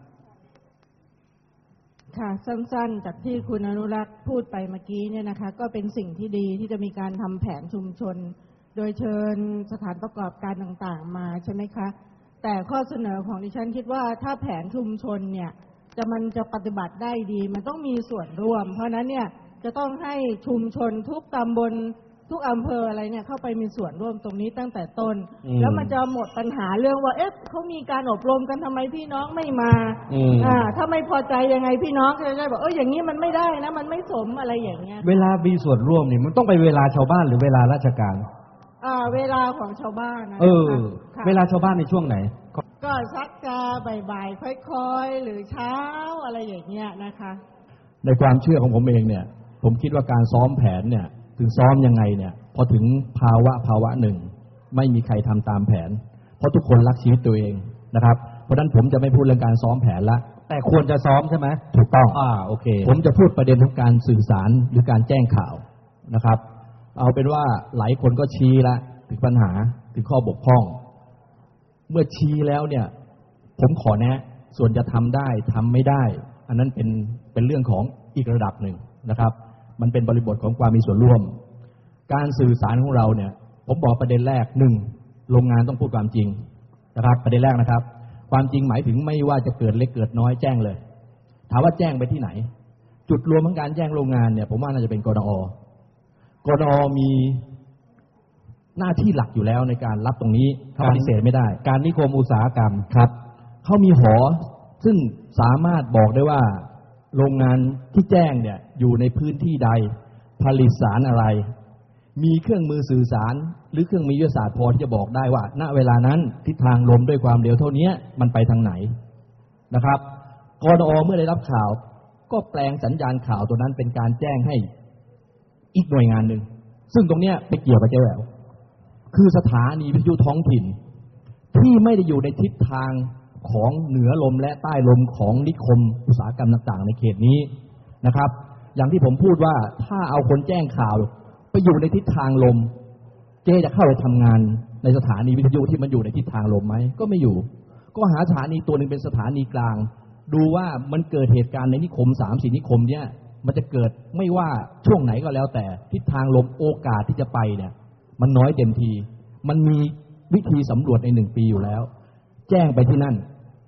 Speaker 4: ค่ะสั้นๆจากที่คุณอนุรักษ์พูดไปเมื่อกี้เนี่ยนะคะก็เป็นสิ่งที่ดีที่จะมีการทำแผนชุมชนโดยเชิญสถานประกอบการต่างๆมาใช่ไหมคะแต่ข้อเสนอของดิฉันคิดว่าถ้าแผนชุมชนเนี่ยจะมันจะปฏิบัติได้ดีมันต้องมีส่วนร่วมเพราะนั้นเนี่ยจะต้องให้ชุมชนทุกตำบลทุกอำเภออะไรเนี่ยเข้าไปมีส่วนร่วมตรงนี้ตั้งแต่ต้นแล้วมันจะหมดปัญหาเรื่องว่าเอ๊ะเขามีการอบรมกันทำไมพี่น้องไม่มาอ่าถ้าไม่พอใจยังไงพี่น้องก็จะได้บอกเอออย่างนี้มันไม่ได้นะมันไม่สมอะไรอย่างเงี้ย
Speaker 2: เวลามีส่วนร่วมนี่มันต้องไปเวลาชาวบ้านหรือเวลาราชการ
Speaker 4: อ่าเวลาของชาวบ้านนะ
Speaker 2: เออเวลาชาวบ้านในช่วงไหน
Speaker 4: ก็สักจะบ่ายๆค่อยๆหรือเช้าอะไรอย่างเงี้ยนะคะ
Speaker 6: ในความเชื่อของผมเองเนี่ยผมคิดว่าการซ้อมแผนเนี่ยถึงซ้อมยังไงเนี่ยพอถึงภาวะภาวะหนึ่งไม่มีใครทำตามแผนเพราะทุกคนรักชีวิตตัวเองนะครับเพราะฉะนั้นผมจะไม่พูดเรื่องการซ้อมแผนละ
Speaker 2: แต่ควรจะซ้อมใช่ไหม
Speaker 6: ถูกต้อง
Speaker 2: อ่าโอเค
Speaker 6: ผมจะพูดประเด็นของการสื่อสารหรือการแจ้งข่าวนะครับเอาเป็นว่าหลายคนก็ชี้ละถึงปัญหาถึงข้อบกพร่องเมื่อชี้แล้วเนี่ยผมขอแนะส่วนจะทำได้ทำไม่ได้อันนั้นเป็นเป็นเรื่องของอีกระดับหนึ่งนะครับมันเป็นบริบทของความมีส่วนร่วมการสื่อสารของเราเนี่ยผมบอกประเด็นแรกหนึ่งโรงงานต้องพูดความจริงนะครับประเด็นแรกนะครับความจริงหมายถึงไม่ว่าจะเกิดเล็กเกิดน้อยแจ้งเลยถามว่าแจ้งไปที่ไหนจุดรวมของการแจ้งโรงงานเนี่ยผมว่าน่าจะเป็นกนอกนอมีหน้าที่หลักอยู่แล้วในการรับตรงนี้ปฏิเสธไม่ได้
Speaker 2: การนิคมอุตสาหกรรม
Speaker 6: ครับเขามีหอซึ่งสามารถบอกได้ว่าโรงงานที่แจ้งเนี่ยอยู่ในพื้นที่ใดผลิตสารอะไรมีเครื่องมือสื่อสารหรือเครื่องมือวิทยาศาสตร์พอที่จะบอกได้ว่าณเวลานั้นทิศทางลมด้วยความเร็วเท่านี้มันไปทางไหนนะครับกนอเมื่อได้รับข่าวก็แปลงสัญญาณข่าวตัวนั้นเป็นการแจ้งให้อีกหน่วยงานหนึ่งซึ่งตรงนี้ไปเกี่ยวกับเจ๊แหววคือสถานีวิทยุท้องถิ่นที่ไม่ได้อยู่ในทิศทางของเหนือลมและใต้ลมของนิคมอุตสาหกรรมต่างๆในเขตนี้นะครับอย่างที่ผมพูดว่าถ้าเอาคนแจ้งข่าวไปอยู่ในทิศทางลมเจ๊จะเข้าไปทำงานในสถานีวิทยุที่มันอยู่ในทิศทางลมไหมก็ไม่อยู่ก็หาสถานีตัวหนึ่งเป็นสถานีกลางดูว่ามันเกิดเหตุการณ์ในนิคมสามสี่นิคมเนี่ยมันจะเกิดไม่ว่าช่วงไหนก็แล้วแต่ทิศทางลมโอกาสที่จะไปเนี่ยมันน้อยเต็มทีมันมีวิธีสำรวจในหนึ่งปีอยู่แล้วแจ้งไปที่นั่น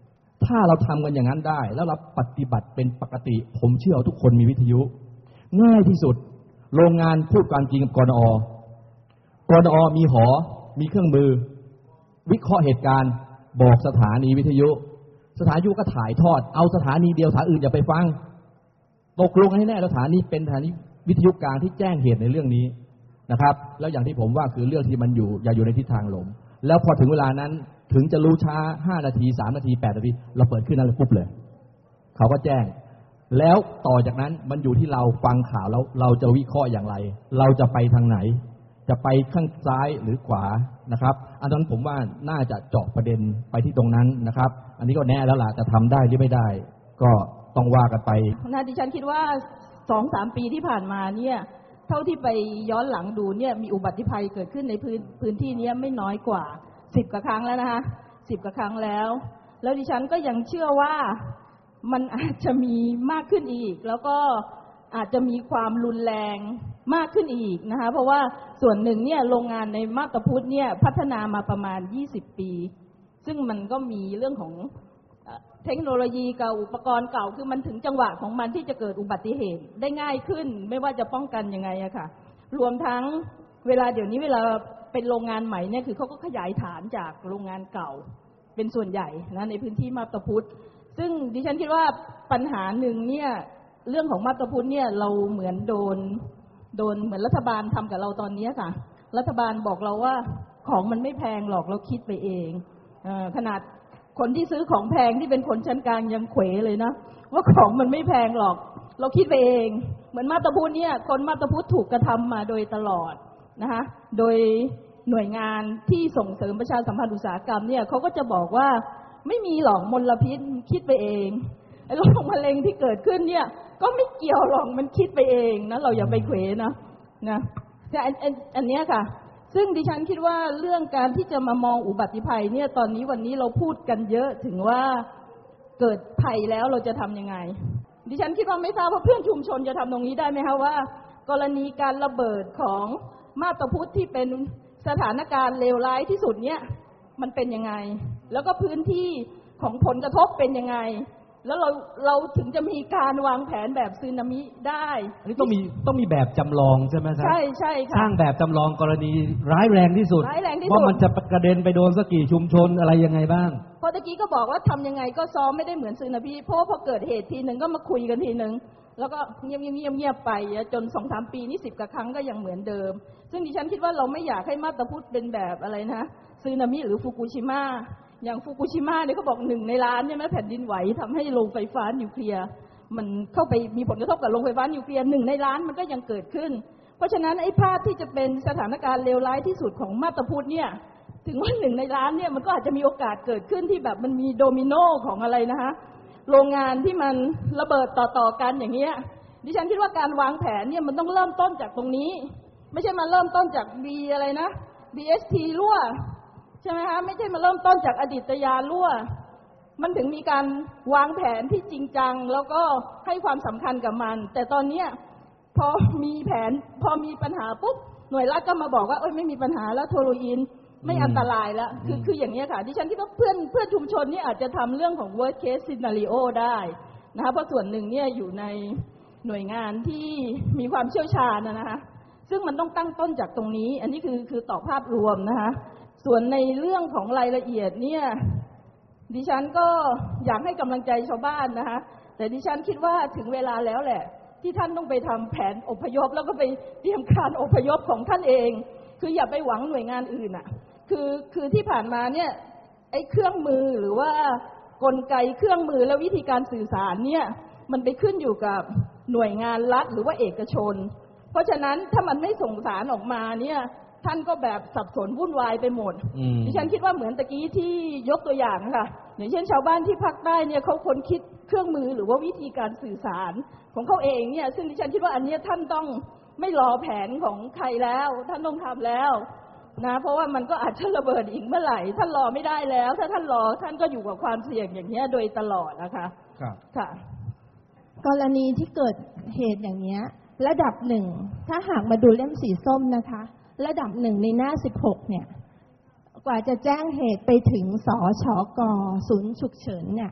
Speaker 6: ถ้าเราทำกันอย่างนั้นได้แล้วเราปฏิบัติเป็นปกติผมเชื่อว่าทุกคนมีวิทยุง่ายที่สุดโรงงานพูดความจริงกับกนอกนอมีหอมีเครื่องมือวิเคราะห์เหตุการณ์บอกสถานีวิทยุสถานีวิทยุก็ถ่ายทอดเอาสถานีเดียวสถานีอื่นอย่าไปฟังตกลงให้แน่สถานีเป็นสถานีวิทยุกลางที่แจ้งเหตุในเรื่องนี้นะครับแล้วอย่างที่ผมว่าคือเรื่องที่มันอยู่อย่าอยู่ในทิศทางลมแล้วพอถึงเวลานั้นถึงจะรู้ช้าห้านาทีสามนาทีแปดนาทีเราเปิดขึ้นนั้นเลยปุ๊บเลยเขาก็แจ้งแล้วต่อจากนั้นมันอยู่ที่เราฟังข่าวแล้วเราจะวิเคราะห์อย่างไรเราจะไปทางไหนจะไปข้างซ้ายหรือขวานะครับอันนั้นผมว่าน่าจะเจาะประเด็นไปที่ตรงนั้นนะครับอันนี้ก็แน่แล้วล่ะจะทำได้หรือไม่ได้ก็ต้องว่ากันไป
Speaker 4: นะดิฉันคิดว่าสองสามปีที่ผ่านมาเนี่ยเท่าที่ไปย้อนหลังดูเนี่ยมีอุบัติภัยเกิดขึ้นในพื้นพื้นที่นี้ไม่น้อยกว่าสิบกว่าครั้งแล้วนะคะสิบกว่าครั้งแล้วแล้วดิฉันก็ยังเชื่อว่ามันอาจจะมีมากขึ้นอีกแล้วก็อาจจะมีความรุนแรงมากขึ้นอีกนะคะเพราะว่าส่วนหนึ่งเนี่ยโรงงานในมาบตาพุธเนี่ยพัฒนามาประมาณยี่สิบปีซึ่งมันก็มีเรื่องของเทคโนโลยีเก่าอุปกรณ์เก่าคือมันถึงจังหวะของมันที่จะเกิดอุบัติเหตุได้ง่ายขึ้นไม่ว่าจะป้องกันยังไงอะค่ะรวมทั้งเวลาเดี๋ยวนี้เวลาเป็นโรงงานใหม่เนี่ยคือเขาก็ขยายฐานจากโรงงานเก่าเป็นส่วนใหญ่นะในพื้นที่มาบตาพุธซึ่งดิฉันคิดว่าปัญหาหนึ่งเนี่ยเรื่องของมาบตาพุธเนี่ยเราเหมือนโดนโดนเหมือนรัฐบาลทำกับเราตอนนี้ค่ะรัฐบาลบอกเราว่าของมันไม่แพงหรอกเราคิดไปเองเอ่อขนาดคนที่ซื้อของแพงที่เป็นคนชั้นกลางยังเขวเลยนะว่าของมันไม่แพงหรอกเราคิดไปเองเหมือนมาบตาพุธเนี่ยคนมาบตาพุธถูกกระทำมาโดยตลอดนะคะโดยหน่วยงานที่ส่งเสริมประชาสัมพันธ์อุตสาหกรรมเนี่ยเขาก็จะบอกว่าไม่มีหรอกมลพิษคิดไปเองไอ้โรคมะเร็งที่เกิดขึ้นเนี่ยก็ไม่เกี่ยวหรอกมันคิดไปเองนะเราอย่าไปเขวนะนะแต่อันอันอันเนี้ยค่ะซึ่งดิฉันคิดว่าเรื่องการที่จะมามองอุบัติภัยเนี่ยตอนนี้วันนี้เราพูดกันเยอะถึงว่าเกิดภัยแล้วเราจะทำยังไงดิฉันคิดว่าไม่ทราบว่าเพื่อนชุมชนจะทำตรงนี้ได้ไหมคะว่ากรณีการระเบิดของมาบตาพุธที่เป็นสถานการณ์เลวร้ายที่สุดเนี่ยมันเป็นยังไงแล้วก็พื้นที่ของผลกระทบเป็นยังไงแล้วเราเราถึงจะมีการวางแผนแบบสึนามิได้
Speaker 2: อันนี้ต้องมีต้องมีแบบจำลองใช่ไหมครับ
Speaker 4: ใช่ใช่ค่ะ
Speaker 2: สร้างแบบจำลองกรณีร้ายแรงที่สุดว่ามันจะกระเด็นไปโดนสักกี่ชุมชนอะไรยังไงบ้าง
Speaker 4: พอตะกี้ก็บอกว่าทำยังไงก็ซ้อมไม่ได้เหมือนสึนามิเพราะพอเกิดเหตุทีหนึ่งก็มาคุยกันทีหนึ่งแล้วก็เงียบเงียบเงียบไปจนสองสามปีนี่สิบกว่าครั้งก็ยังเหมือนเดิมซึ่งดิฉันคิดว่าเราไม่อยากให้มาบตาพุธเป็นแบบอะไรนะสึนามิหรือฟุกุชิมะอย่างฟุกุชิมะเนี่ยเขาบอกหนึ่งในล้านเนี่ยแม้แผ่นดินไหวทำให้โรงไฟฟ้านิวเคลียร์มันเข้าไปมีผลกระทบกับโรงไฟฟ้านิวเคลียร์หนึ่งในล้านมันก็ยังเกิดขึ้นเพราะฉะนั้นไอ้ภาพที่จะเป็นสถานการณ์เลวร้ายที่สุดของมาบตาพุธเนี่ยถึงว่าหนึ่งในล้านเนี่ยมันก็อาจจะมีโอกาสเกิดขึ้นที่แบบมันมีโดมิโนของอะไรนะคะโรงงานที่มันระเบิดต่อๆกันอย่างเงี้ยดิฉันคิดว่าการวางแผนเนี่ยมันต้องเริ่มต้นจากตรงนี้ไม่ใช่มาเริ่มต้นจาก B อะไรนะ บี เอส ที รั่วใช่ไหมคะไม่ใช่มาเริ่มต้นจากอดีตยารั่วมันถึงมีการวางแผนที่จริงจังแล้วก็ให้ความสำคัญกับมันแต่ตอนนี้พอมีแผนพอมีปัญหาปุ๊บหน่วยรัฐก็มาบอกว่าเอ้ยไม่มีปัญหาแล้วโทโรอีนไม่อันตรายแล้วคือคืออย่างนี้ค่ะดิฉันคิดว่าเพื่อนเพื่อนชุมชนนี่อาจจะทำเรื่องของ worst case scenario ได้นะคะเพราะส่วนหนึ่งเนี่ยอยู่ในหน่วยงานที่มีความเชี่ยวชาญนะคะซึ่งมันต้องตั้งต้นจากตรงนี้อันนี้คือคือต่อภาพรวมนะคะส่วนในเรื่องของรายละเอียดเนี่ยดิฉันก็อยากให้กำลังใจชาวบ้านนะคะแต่ดิฉันคิดว่าถึงเวลาแล้วแหละที่ท่านต้องไปทำแผนอพยพแล้วก็ไปเตรียมการอพยพของท่านเองคืออย่าไปหวังหน่วยงานอื่นอ่ะคือคือที่ผ่านมาเนี่ยไอ้เครื่องมือหรือว่ากลไกเครื่องมือและวิธีการสื่อสารเนี่ยมันไปขึ้นอยู่กับหน่วยงานรัฐหรือว่าเอกชนเพราะฉะนั้นถ้ามันไม่ส่งสารออกมาเนี่ยท่านก็แบบสับสนวุ่นวายไปหมดดิฉันคิดว่าเหมือนตะกี้ที่ยกตัวอย่างค่ะอย่างเช่นชาวบ้านที่ภาคใต้เนี่ยเขาค้นคิดเครื่องมือหรือว่าวิธีการสื่อสารของเขาเองเนี่ยซึ่งดิฉันคิดว่าอันนี้ท่านต้องไม่รอแผนของใครแล้วท่านต้องทำแล้วนะเพราะว่ามันก็อาจจะระเบิดอีกเมื่อไหร่ท่านรอไม่ได้แล้วถ้าท่านรอท่านก็อยู่กับความเสี่ยงอย่างนี้โดยตลอดนะคะ
Speaker 2: ครับ
Speaker 4: ค่ะ
Speaker 7: กรณีที่เกิดเหตุอย่างนี้ระดับหนึ่งถ้าหากมาดูเล่มสีส้มนะคะระดับหนึ่งในหน้าสิบหกเนี่ยกว่าจะแจ้งเหตุไปถึงสชกศูนย์ฉุกเฉินเนี่ย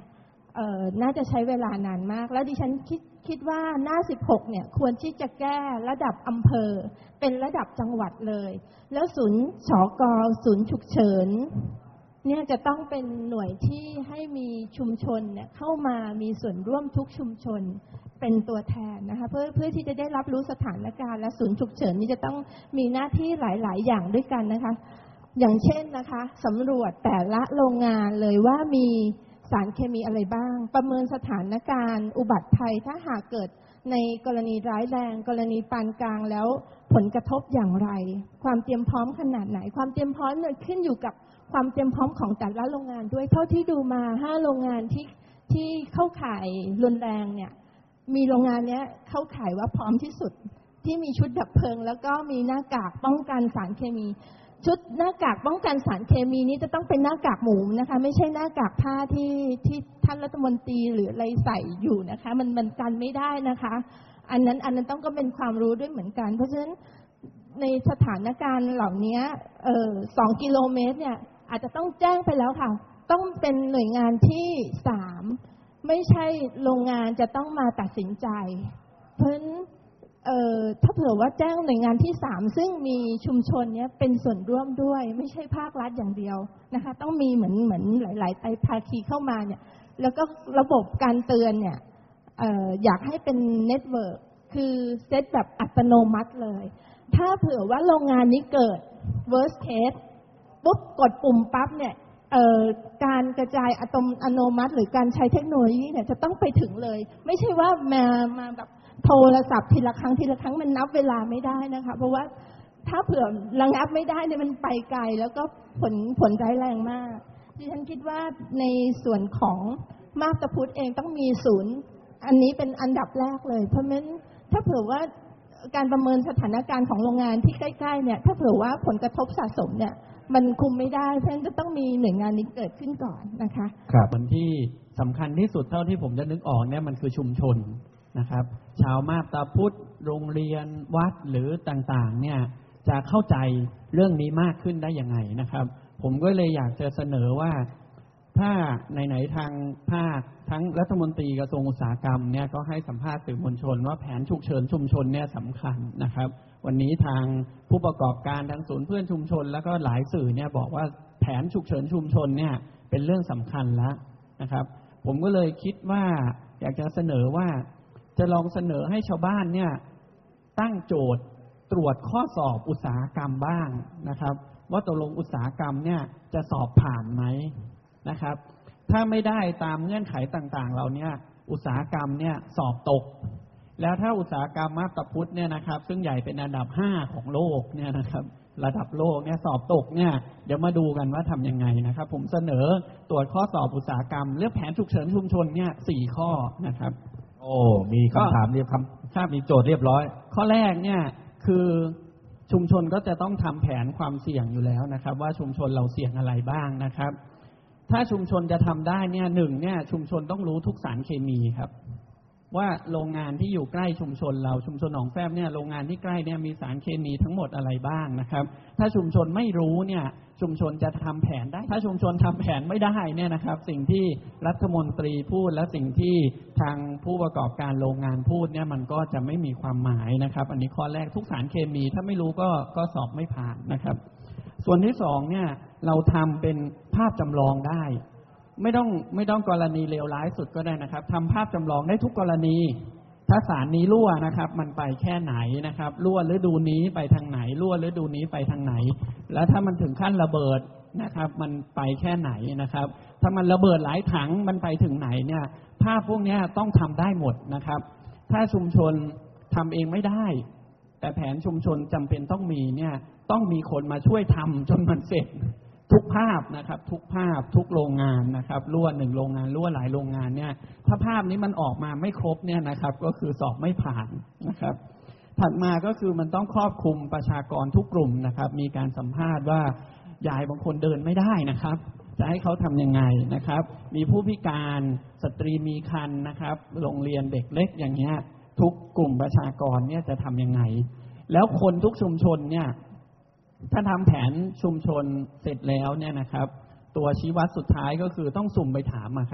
Speaker 7: เอ่อน่าจะใช้เวลานานมากแล้วดิฉันคิดคิดว่าหน้าสิบหกเนี่ยควรที่จะแก้ระดับอำเภอเป็นระดับจังหวัดเลยแล้วศูนย์สกศูนย์ฉุกเฉินเนี่ยจะต้องเป็นหน่วยที่ให้มีชุมชนเนี่ยเข้ามามีส่วนร่วมทุกชุมชนเป็นตัวแทนนะคะเพื่อเพื่อที่จะได้รับรู้สถานการณ์และศูนย์ฉุกเฉินนี่จะต้องมีหน้าที่หลายๆอย่างด้วยกันนะคะอย่างเช่นนะคะสำรวจแต่ละโรงงานเลยว่ามีสารเคมีอะไรบ้างประเมินสถานการณ์อุบัติภัยถ้าหากเกิดในกรณีร้ายแรงกรณีปานกลางแล้วผลกระทบอย่างไรความเตรียมพร้อมขนาดไหนความเตรียมพร้อมเนี่ยขึ้นอยู่กับความเตรียมพร้อมของแต่ละโรงงานด้วยเท่าที่ดูมาห้าโรงงานที่ที่เข้าข่ายรุนแรงเนี่ยมีโรงงานเนี้ยเข้าข่ายว่าพร้อมที่สุดที่มีชุดดับเพลิงแล้วก็มีหน้ากากป้องกันสารเคมีชุดหน้ากากป้องกันสารเคมีนี้จะต้องเป็นหน้ากากหมูนะคะไม่ใช่หน้ากากผ้าที่ที่ท่านรัฐมนตรีหรืออะไรใส่อยู่นะคะมันมันกันไม่ได้นะคะอันนั้นอันนั้นต้องก็เป็นความรู้ด้วยเหมือนกันเพราะฉะนั้นในสถานการณ์เหล่านี้เอ่อสองกิโลเมตรเนี่ยอาจจะต้องแจ้งไปแล้วค่ะต้องเป็นหน่วยงานที่สามไม่ใช่โรงงานจะต้องมาตัดสินใจเพราะฉะนั้นเอ่อถ้าเผื่อว่าแจ้งหน่วยงานที่สามซึ่งมีชุมชนเนี้ยเป็นส่วนร่วมด้วยไม่ใช่ภาครัฐอย่างเดียวนะคะต้องมีเหมือนเหมือนหลายๆไตรภาคีเข้ามาเนี่ยแล้วก็ระบบการเตือนเนี่ยเอ่ออยากให้เป็นเน็ตเวิร์คคือเซตแบบอัตโนมัติเลยถ้าเผื่อว่าโรงงานนี้เกิด worst case ปุ๊บกดปุ่มปั๊บเนี่ยเอ่อการกระจายอะตอมอัตโนมัติหรือการใช้เทคโนโลยีเนี่ยจะต้องไปถึงเลยไม่ใช่ว่ามามาแบบโทรศัพท์ทีละครั้งทีละครั้งมันนับเวลาไม่ได้นะคะเพราะว่าถ้าเผื่อระงับไม่ได้เนี่ยมันไปไกลแล้วก็ผลผลร้ายแรงมากดิฉันคิดว่าในส่วนของมาบตาพุธเองต้องมีศูนย์อันนี้เป็นอันดับแรกเลยเพราะฉะนั้นถ้าเผื่อว่าการประเมินสถานการณ์ของโรงงานที่ใกล้ๆเนี่ยถ้าเผื่อว่าผลกระทบสะสมเนี่ยมันคุมไม่ได้เพราะฉะนั้นจะต้องมีหน่วยงานนี้เกิดขึ้นก่อนนะคะ
Speaker 8: ครับวันที่สำคัญที่สุดเท่าที่ผมจะนึกออกเนี่ยมันคือชุมชนนะครับชาวมาบตาพุธโรงเรียนวัดหรือต่างๆเนี่ยจะเข้าใจเรื่องนี้มากขึ้นได้ยังไงนะครับผมก็เลยอยากจะเสนอว่าถ้าไหนๆทางภาคทั้งรัฐมนตรีกระทรวงอุตสาหกรรมเนี่ยก็ให้สัมภาษณ์สื่อมวลชนว่าแผนฉุกเฉินชุมชนเนี่ยสำคัญนะครับวันนี้ทางผู้ประกอบการทางศูนย์เพื่อนชุมชนแล้วก็หลายสื่อเนี่ยบอกว่าแผนฉุกเฉินชุมชนเนี่ยเป็นเรื่องสำคัญแล้วนะครับผมก็เลยคิดว่าอยากจะเสนอว่าจะลองเสนอให้ชาวบ้านเนี่ยตั้งโจทย์ตรวจข้อสอบอุตสาหกรรมบ้างนะครับว่าตกลงอุตสาหกรรมเนี่ยจะสอบผ่านไหมนะครับถ้าไม่ได้ตามเงื่อนไขต่างๆเราเนี่ยอุตสาหกรรมเนี่ยสอบตกแล้วถ้าอุตสาหกรรมมาบตาพุธเนี่ยนะครับซึ่งใหญ่เป็นอันดับห้าของโลกเนี่ยนะครับระดับโลกเนี่ยสอบตกเนี่ยเดี๋ยวมาดูกันว่าทำยังไงนะครับผมเสนอตรวจข้อสอบอุตสาหกรรมเรื่องแผนฉุกเฉินชุมชนเนี่ยสี่ข้อนะครับ
Speaker 2: โอ้มีคำถามเรียบคำมีโจทย์เรียบร้อย
Speaker 8: ข้อแรกเนี่ยคือชุมชนก็จะต้องทำแผนความเสี่ยงอยู่แล้วนะครับว่าชุมชนเราเสี่ยงอะไรบ้างนะครับถ้าชุมชนจะทำได้เนี่ยหนึ่งเนี่ยชุมชนต้องรู้ทุกสารเคมีครับว่าโรงงานที่อยู่ใกล้ชุมชนเราชุมชนหนองแฟบเนี่ยโรงงานที่ใกล้เนี่ยมีสารเคมีทั้งหมดอะไรบ้างนะครับถ้าชุมชนไม่รู้เนี่ยชุมชนจะทำแผนได้ถ้าชุมชนทำแผนไม่ได้เนี่ยนะครับสิ่งที่รัฐมนตรีพูดและสิ่งที่ทางผู้ประกอบการโรงงานพูดเนี่ยมันก็จะไม่มีความหมายนะครับอันนี้ข้อแรกทุกสารเคมีถ้าไม่รู้ก็ก็สอบไม่ผ่านนะครับส่วนที่สองเนี่ยเราทำเป็นภาพจำลองได้ไม่ต้องไม่ต้องกรณีเลวร้ายสุดก็ได้นะครับทำภาพจำลองได้ทุกกรณีถ้าสารนี้รั่วนะครับมันไปแค่ไหนนะครับรั่วฤดูนี้ไปทางไหนรั่วฤดูนี้ไปทางไหนแล้วถ้ามันถึงขั้นระเบิดนะครับมันไปแค่ไหนนะครับถ้ามันระเบิดหลายถังมันไปถึงไหนเนี่ยภาพพวกนี้ต้องทำได้หมดนะครับถ้าชุมชนทำเองไม่ได้แต่แผนชุมชนจำเป็นต้องมีเนี่ยต้องมีคนมาช่วยทำจนมันเสร็จทุกภาพนะครับทุกภาพทุกโรงงานนะครับรั่วหนึ่งโรงงานรั่วหลายโรงงานเนี่ยถ้าภาพนี้มันออกมาไม่ครบเนี่ยนะครับก็คือสอบไม่ผ่านนะครับถัดมาก็คือมันต้องครอบคลุมประชากรทุกกลุ่มนะครับมีการสัมภาษณ์ว่ายายบางคนเดินไม่ได้นะครับจะให้เขาทำยังไงนะครับมีผู้พิการสตรีมีครรภ์นะครับโรงเรียนเด็กเล็กอย่างเงี้ยทุกกลุ่มประชากรเนี่ยจะทำยังไงแล้วคนทุกชุมชนเนี่ยถ้าทำแผนชุมชนเสร็จแล้วเนี่ยนะครับตัวชี้วัดสุดท้ายก็คือต้องสุ่มไปถามอะครับ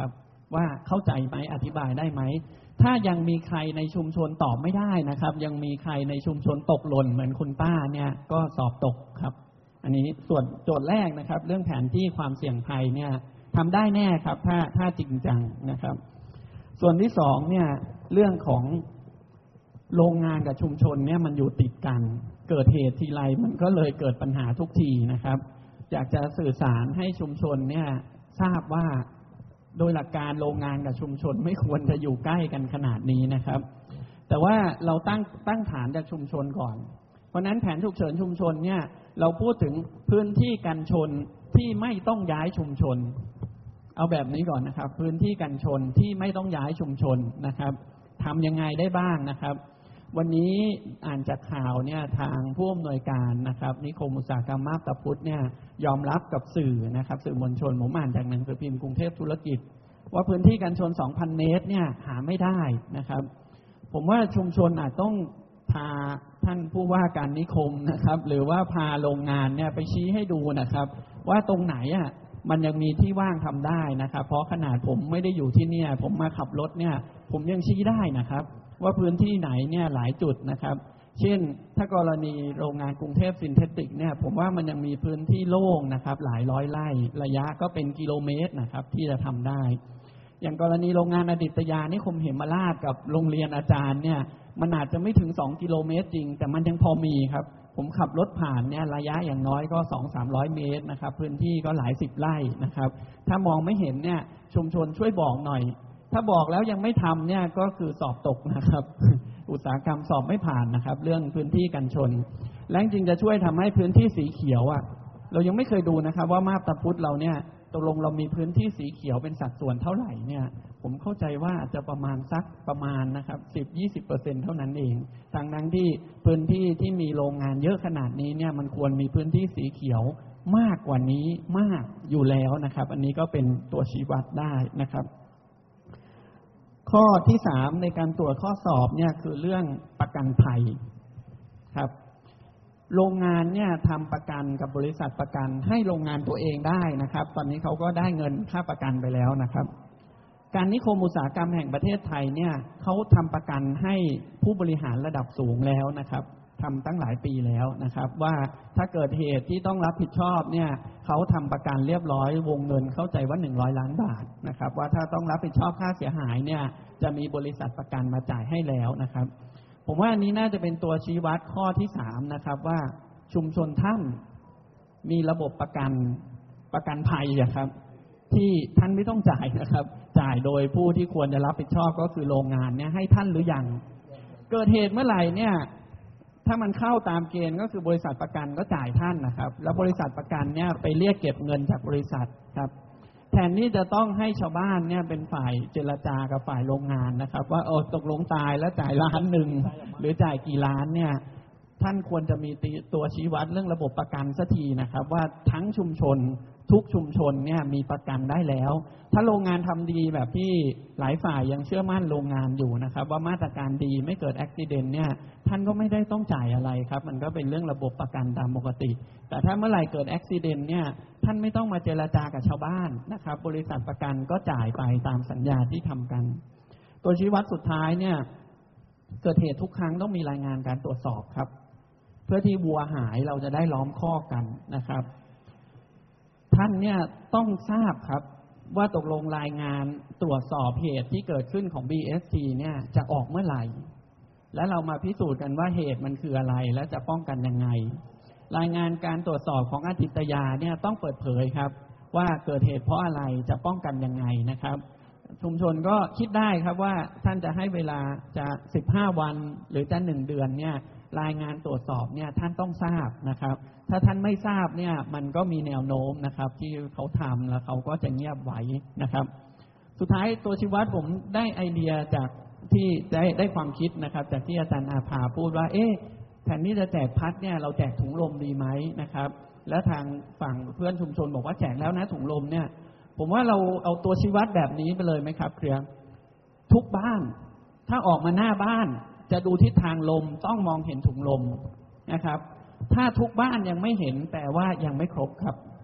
Speaker 8: ว่าเข้าใจไหมอธิบายได้ไหมถ้ายังมีใครในชุมชนตอบไม่ได้นะครับยังมีใครในชุมชนตกหล่นเหมือนคุณป้าเนี่ยก็สอบตกครับอันนี้ส่วนโจทย์แรกนะครับเรื่องแผนที่ความเสี่ยงภัยเนี่ยทำได้แน่ครับถ้าถ้าจริงจังนะครับส่วนที่สองเนี่ยเรื่องของโรงงานกับชุมชนเนี่ยมันอยู่ติดกันเกิดเหตุทีไรมันก็เลยเกิดปัญหาทุกทีนะครับอยากจะสื่อสารให้ชุมชนเนี่ยทราบว่าโดยหลักการโรงงานกับชุมชนไม่ควรจะอยู่ใกล้กันขนาดนี้นะครับแต่ว่าเราตั้งตั้งฐานจากชุมชนก่อนเพราะนั้นแผนฉุกเฉินชุมชนเนี่ยเราพูดถึงพื้นที่กันชนที่ไม่ต้องย้ายชุมชนเอาแบบนี้ก่อนนะครับพื้นที่กันชนที่ไม่ต้องย้ายชุมชนนะครับทำยังไงได้บ้างนะครับวันนี้อ่านจากข่าวเนี่ยทางผู้อำนวยการนะครับนิคมอุตสาหกรรมมาบตาพุธเนี่ยยอมรับกับสื่อนะครับสื่อมวลชนผมอ่านจากหนังสือพิมพ์กรุงเทพธุรกิจว่าพื้นที่กันชน สองพัน เมตรเนี่ยหาไม่ได้นะครับผมว่าชุมชนอาจต้องพาท่านผู้ว่าการนิคมนะครับหรือว่าพาโรงงานเนี่ยไปชี้ให้ดูนะครับว่าตรงไหนอ่ะมันยังมีที่ว่างทำได้นะครับเพราะขนาดผมไม่ได้อยู่ที่เนี่ยผมมาขับรถเนี่ยผมยังชี้ได้นะครับว่าพื้นที่ไหนเนี่ยหลายจุดนะครับเช่นถ้ากรณีโรงงานกรุงเทพซินเทติกเนี่ยผมว่ามันยังมีพื้นที่โล่งนะครับหลายร้อยไร่ระยะก็เป็นกิโลเมตรนะครับที่จะทำได้อย่างกรณีโรงงานอดิตยานิคมเหมราชกับโรงเรียนอาจารย์เนี่ยมันอาจจะไม่ถึงสองกิโลเมตรจริงแต่มันยังพอมีครับผมขับรถผ่านเนี่ยระยะอย่างน้อยก็ สองถึงสามร้อย เมตรนะครับพื้นที่ก็หลายสิบไร่นะครับถ้ามองไม่เห็นเนี่ยชุมชนช่วยบอกหน่อยถ้าบอกแล้วยังไม่ทำเนี่ยก็คือสอบตกนะครับ อุตสาหกรรมสอบไม่ผ่านนะครับเรื่องพื้นที่กันชนและจริงจะช่วยทำให้พื้นที่สีเขียวอ่ะเรายังไม่เคยดูนะครับว่ามาบตาพุธเราเนี่ยตกลงเรามีพื้นที่สีเขียวเป็นสัดส่วนเท่าไหร่เนี่ยผมเข้าใจว่าจะประมาณสักประมาณนะครับ สิบถึงยี่สิบเปอร์เซ็นต์ เท่านั้นเองทางนั้นที่พื้นที่ที่มีโรงงานเยอะขนาดนี้เนี่ยมันควรมีพื้นที่สีเขียวมากกว่านี้มากอยู่แล้วนะครับอันนี้ก็เป็นตัวชี้วัดได้นะครับข้อที่สามในการตรวจข้อสอบเนี่ยคือเรื่องประกันภัยครับโรงงานเนี่ยทำประกันกับบริษัทประกันให้โรงงานตัวเองได้นะครับตอนนี้เขาก็ได้เงินค่าประกันไปแล้วนะครับการนิคมอุตสาหกรรมแห่งประเทศไทยเนี่ยเขาทำประกันให้ผู้บริหารระดับสูงแล้วนะครับทำตั้งหลายปีแล้วนะครับว่าถ้าเกิดเหตุที่ต้องรับผิดชอบเนี่ยเขาทำประกันเรียบร้อยวงเงินเข้าใจว่าหนึ่งร้อยล้านบาทนะครับว่าถ้าต้องรับผิดชอบค่าเสียหายเนี่ยจะมีบริษัทประกันมาจ่ายให้แล้วนะครับผมว่าอันนี้น่าจะเป็นตัวชี้วัดข้อที่สามนะครับว่าชุมชนท่านมีระบบประกันประกันภัยนะครับที่ท่านไม่ต้องจ่ายนะครับจ่ายโดยผู้ที่ควรจะรับผิดชอบก็คือโรงงานเนี่ยให้ท่านหรือยังเกิดเหตุเมื่อไหร่เนี่ยถ้ามันเข้าตามเกณฑ์ก็คือบริษัทประกันก็จ่ายท่านนะครับแล้วบริษัทประกันเนี่ยไปเรียกเก็บเงินจากบริษัทครับแทนที่จะต้องให้ชาวบ้านเนี่ยเป็นฝ่ายเจรจากับฝ่ายโรงงานนะครับว่าเออตกลงตายแล้วจ่ายล้านหนึ่งหรือจ่ายกี่ล้านเนี่ยท่านควรจะมีตัวชี้วัดเรื่องระบบประกันสักทีนะครับว่าทั้งชุมชนทุกชุมชนเนี่ยมีประกันได้แล้วถ้าโรงงานทำดีแบบที่หลายฝ่ายยังเชื่อมั่นโรงงานอยู่นะครับว่ามาตรการดีไม่เกิดอุบัติเหตุเนี่ยท่านก็ไม่ได้ต้องจ่ายอะไรครับมันก็เป็นเรื่องระบบประกันตามปกติแต่ถ้าเมื่อไหร่เกิดอุบัติเหตุเนี่ยท่านไม่ต้องมาเจรจากับชาวบ้านนะครับบริษัทประกันก็จ่ายไปตามสัญญาที่ทำกันตัวชี้วัดสุดท้ายเนี่ยเกิดเหตุทุกครั้งต้องมีรายงานการตรวจสอบครับเพื่อที่วัวหายเราจะได้ล้อมคอกกันนะครับท่านเนี่ยต้องทราบครับว่าตกลงรายงานตรวจสอบเหตุที่เกิดขึ้นของ บี เอส ที เนี่ยจะออกเมื่อไหร่และเรามาพิสูจน์กันว่าเหตุมันคืออะไรและจะป้องกันยังไงรายงานการตรวจสอบของอธิตยาเนี่ยต้องเปิดเผยครับว่าเกิดเหตุเพราะอะไรจะป้องกันยังไงนะครับชุมชนก็คิดได้ครับว่าท่านจะให้เวลาจะสิบห้าวันหรือจะหนึ่งเดือนเนี่ยรายงานตรวจสอบเนี่ยท่านต้องทราบนะครับถ้าท่านไม่ทราบเนี่ยมันก็มีแนวโน้มนะครับที่เขาทำแล้วเขาก็จะเงียบไว้นะครับสุดท้ายตัวชี้วัดผมได้ไอเดียจากที่ได้ได้ความคิดนะครับจากที่อาจารย์อาภาพูดว่าเอ๊ะแทนที่จะแจกพัดเนี่ยเราแจกถุงลมดีไหมนะครับแล้วทางฝั่งเพื่อนชุมชนบอกว่าแจกแล้วนะถุงลมเนี่ยผมว่าเราเอาตัวชี้วัดแบบนี้ไปเลยไหมครับเคลียร์ทุกบ้านถ้าออกมาหน้าบ้านจะดูทิศทางลมต้องมองเห็นถุงลมนะครับถ้าทุกบ้านยังไม่เห็นแปลว่ายังไม่ครบครับ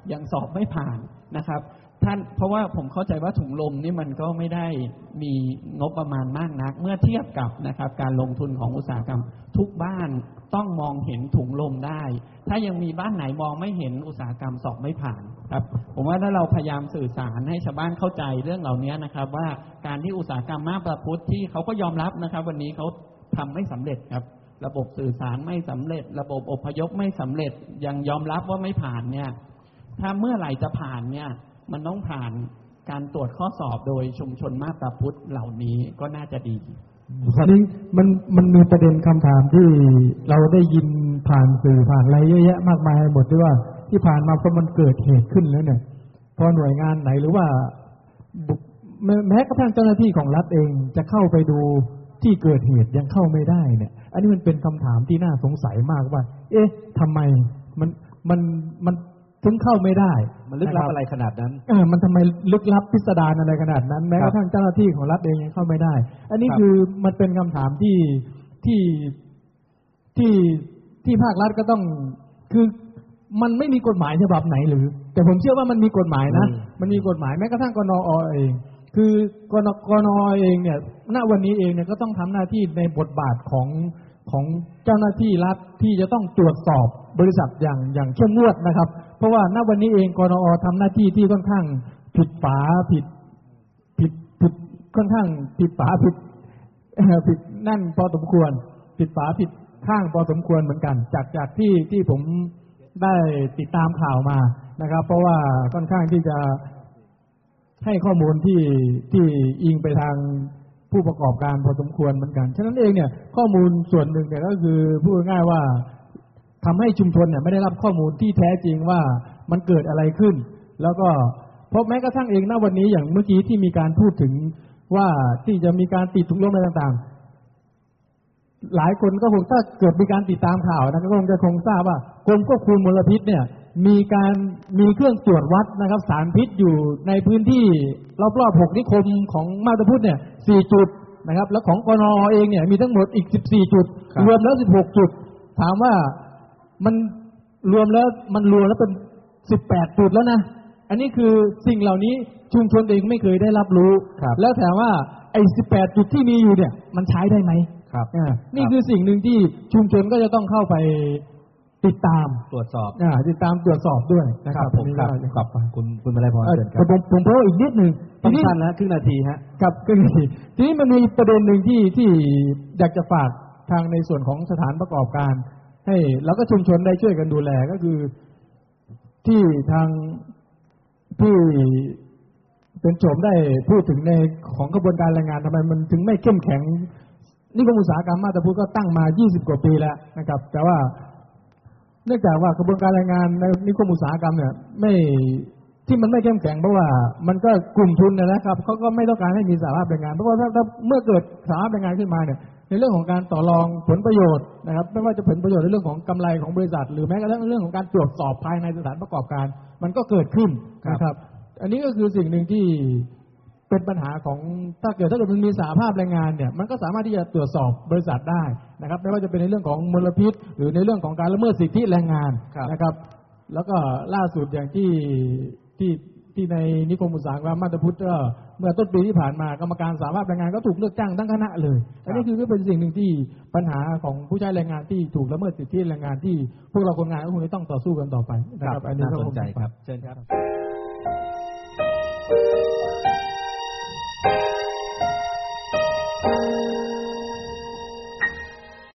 Speaker 8: ยังสอบไม่ผ่านนะครับท่านเพราะว่าผมเข้าใจว่าถุงลมนี่มันก็ไม่ได้มีงบประมาณมากนักเมื่อเทียบกับนะครับการลงทุนของอุตสาหกรรมทุกบ้านต้องมองเห็นถุงลมได้ถ้ายังมีบ้านไหนมองไม่เห็นอุตสาหกรรมสอบไม่ผ่านครับผมว่าถ้าเราพยายามสื่อสารให้ชาวบ้านเข้าใจเรื่องเหล่านี้นะครับว่าการที่อุตสาหกรรมมาบตาพุธที่เขาก็ยอมรับนะครับวันนี้เขาทำไม่สำเร็จครับระบบสื่อสารไม่สำเร็จระบบอพยพไม่สำเร็จยังยอมรับว่าไม่ผ่านเนี่ยถ้าเมื่อไหร่จะผ่านเนี่ยมันต้องผ่านการตรวจข้อสอบโดยชุมชนมาบตาพุธเหล่านี้ก็น่าจะดี
Speaker 1: ทีนี้มันมันมีประเด็นคำถามที่เราได้ยินผ่านสื่อผ่านอะไรเยอะแยะมากมายหมดที่ว่าที่ผ่านมาพอมันเกิดเหตุขึ้นแล้วเนี่ยพอหน่วยงานไหนหรือว่าแม้กระทั่งเจ้าหน้าที่ของรัฐเองจะเข้าไปดูที่เกิดเหตุยังเข้าไม่ได้เนี่ยอันนี้มันเป็นคำถามที่น่าสงสัยมากว่าเอ๊ะทำไมมันมันมันถึงเข้าไม่ได้
Speaker 2: มันลึกลับอะไรขนาดนั้น
Speaker 1: เออมันทำไมลึกลับพิสดารอะไรขนาดนั้นแม้กระทั่งเจ้าหน้าที่ของรัฐเองยังเข้าไม่ได้อันนี้คือมันเป็นคำถามที่ที่ที่ที่ภาครัฐก็ต้องคือมันไม่มีกฎหมายฉบับไหนหรือแต่ผมเชื่อว่ามันมีกฎหมายนะมันมีกฎหมายแม้กระทั่งกนอเองคือกนกนเองเนี่ยณวันนี้เองเนี่ยก็ต้องทำหน้าที่ในบทบาทของของเจ้าหน้าที่รัฐที่จะต้องตรวจสอบบริษัทอย่างอย่างเข้มงวดนะครับเพราะว่าณวันนี้เองกนอทำหน้าที่ที่ค่อนข้างผิดฝาผิดผิดผิดค่อนข้างผิดฝาผิดผิดนั่นพอสมควรผิดฝาผิดข้างพอสมควรเหมือนกันจากจากที่ที่ผมได้ติดตามข่าวมานะครับเพราะว่าค่อนข้างที่จะให้ข้อมูลที่ที่อิงไปทางผู้ประกอบการพอสมควรเหมือนกันฉะนั้นเองเนี่ยข้อมูลส่วนหนึ่งเนี่ยก็คือพูดง่ายๆว่าทำให้ชุมชนเนี่ยไม่ได้รับข้อมูลที่แท้จริงว่ามันเกิดอะไรขึ้นแล้วก็เพราะแม้กระทั่งเองณวันนี้อย่างเมื่อกี้ที่มีการพูดถึงว่าที่จะมีการติดถุงลมอะไรต่างๆหลายคนก็คงถ้าเกิดมีการติดตามข่าวนะก็คงจะคงทราบว่ากรมควบคุมมลพิษเนี่ยมีการมีเครื่องตรวจวัดนะครับสารพิษอยู่ในพื้นที่รอบๆหกนิคมของมาบตาพุธเนี่ยสี่จุดนะครับแล้วของกนอเองเนี่ยมีทั้งหมดอีกสิบสี่จุดรวมแล้วสิบหกจุดถามว่ามันรวมแล้วมันรวมแล้วเป็นสิบแปดจุดแล้วนะอันนี้คือสิ่งเหล่านี้ชุมชนเองไม่เคยได้รับรู้แล้วถามว่าไอ้สิบแปดจุดที่มีอยู่เนี่ยมันใช้ได้ไหมครับนี่คือสิ่งหนึ่งที่ชุมชนก็จะต้องเข้าไปติดตาม
Speaker 2: ตรวจสอบ
Speaker 1: อ่าติดตามตรวจสอบด้วยนะครับ
Speaker 2: ผมครับครับคุณคุณอะไรพรเชิญครับ
Speaker 1: ผมผมเพราะอีกนิดนึง
Speaker 2: ทีนี้สั้นนะครึ่งนาทีฮะ
Speaker 1: ครับครึ่งนาทีทีนี้มันมีประเด็นหนึ่งที่ที่อยากจะฝากทางในส่วนของสถานประกอบการให้แล้วก็ชุมชนได้ช่วยกันดูแลก็คือที่ทางที่เป็นโฉมได้พูดถึงในของกระบวนการแรงงานทำไมมันถึงไม่เข้มแข็งนิคมอุตสาหกรรมมาบตาพุธก็ตั้งมายี่สิบกว่าปีแล้วนะครับแต่ว่าเนื่องจากว่ากระบวนการแรงงานในนิคมอุตสาหกรรมเนี่ยไม่ที่มันไม่เข้มแข็งเพราะว่ามันก็กลุ่มทุนนะครับเขาก็ไม่ต้องการให้มีสหภาพแรงงานเพราะว่าถ้าเมื่อเกิดสหภาพแรงงานขึ้นมาเนี่ยในเรื่องของการต่อรองผลประโยชน์นะครับไม่ว่าจะผลประโยชน์ในเรื่องของกำไรของบริษัทหรือแม้กระทั่งเรื่องของการตรวจสอบภายในสถานประกอบการมันก็เกิดขึ้นนะครับอันนี้ก็คือสิ่งหนึ่งที่เป็นปัญหาของถ้าเกิดถ้าเกิดมันมีสหภาพแรงงานเนี่ยมันก็สามารถที่จะตรวจสอบบริษัทได้นะครับไม่ว่าจะเป็นในเรื่องของมลพิษหรือในเรื่องของการละเมิดสิทธิแรงงานนะครับแล้วก็ล่าสุดอย่างที่ที่ที่ในนิคมอุตสาหกรรมมาบตาพุธก็เมื่อต้นปีที่ผ่านมากรรมการสหภาพแรงงานก็ถูกเลือกจ้างทั้งคณะเลยอันนี้คือก็เป็นสิ่งหนึ่งที่ปัญหาของผู้ใช้แรงงานที่ถูกละเมิดสิทธิแรงงานที่พวกเราคนงานก็คงจะต้องต่อสู้กันต่อไปนะครับอันนี้ก็
Speaker 2: สนใจครับเชิญครับ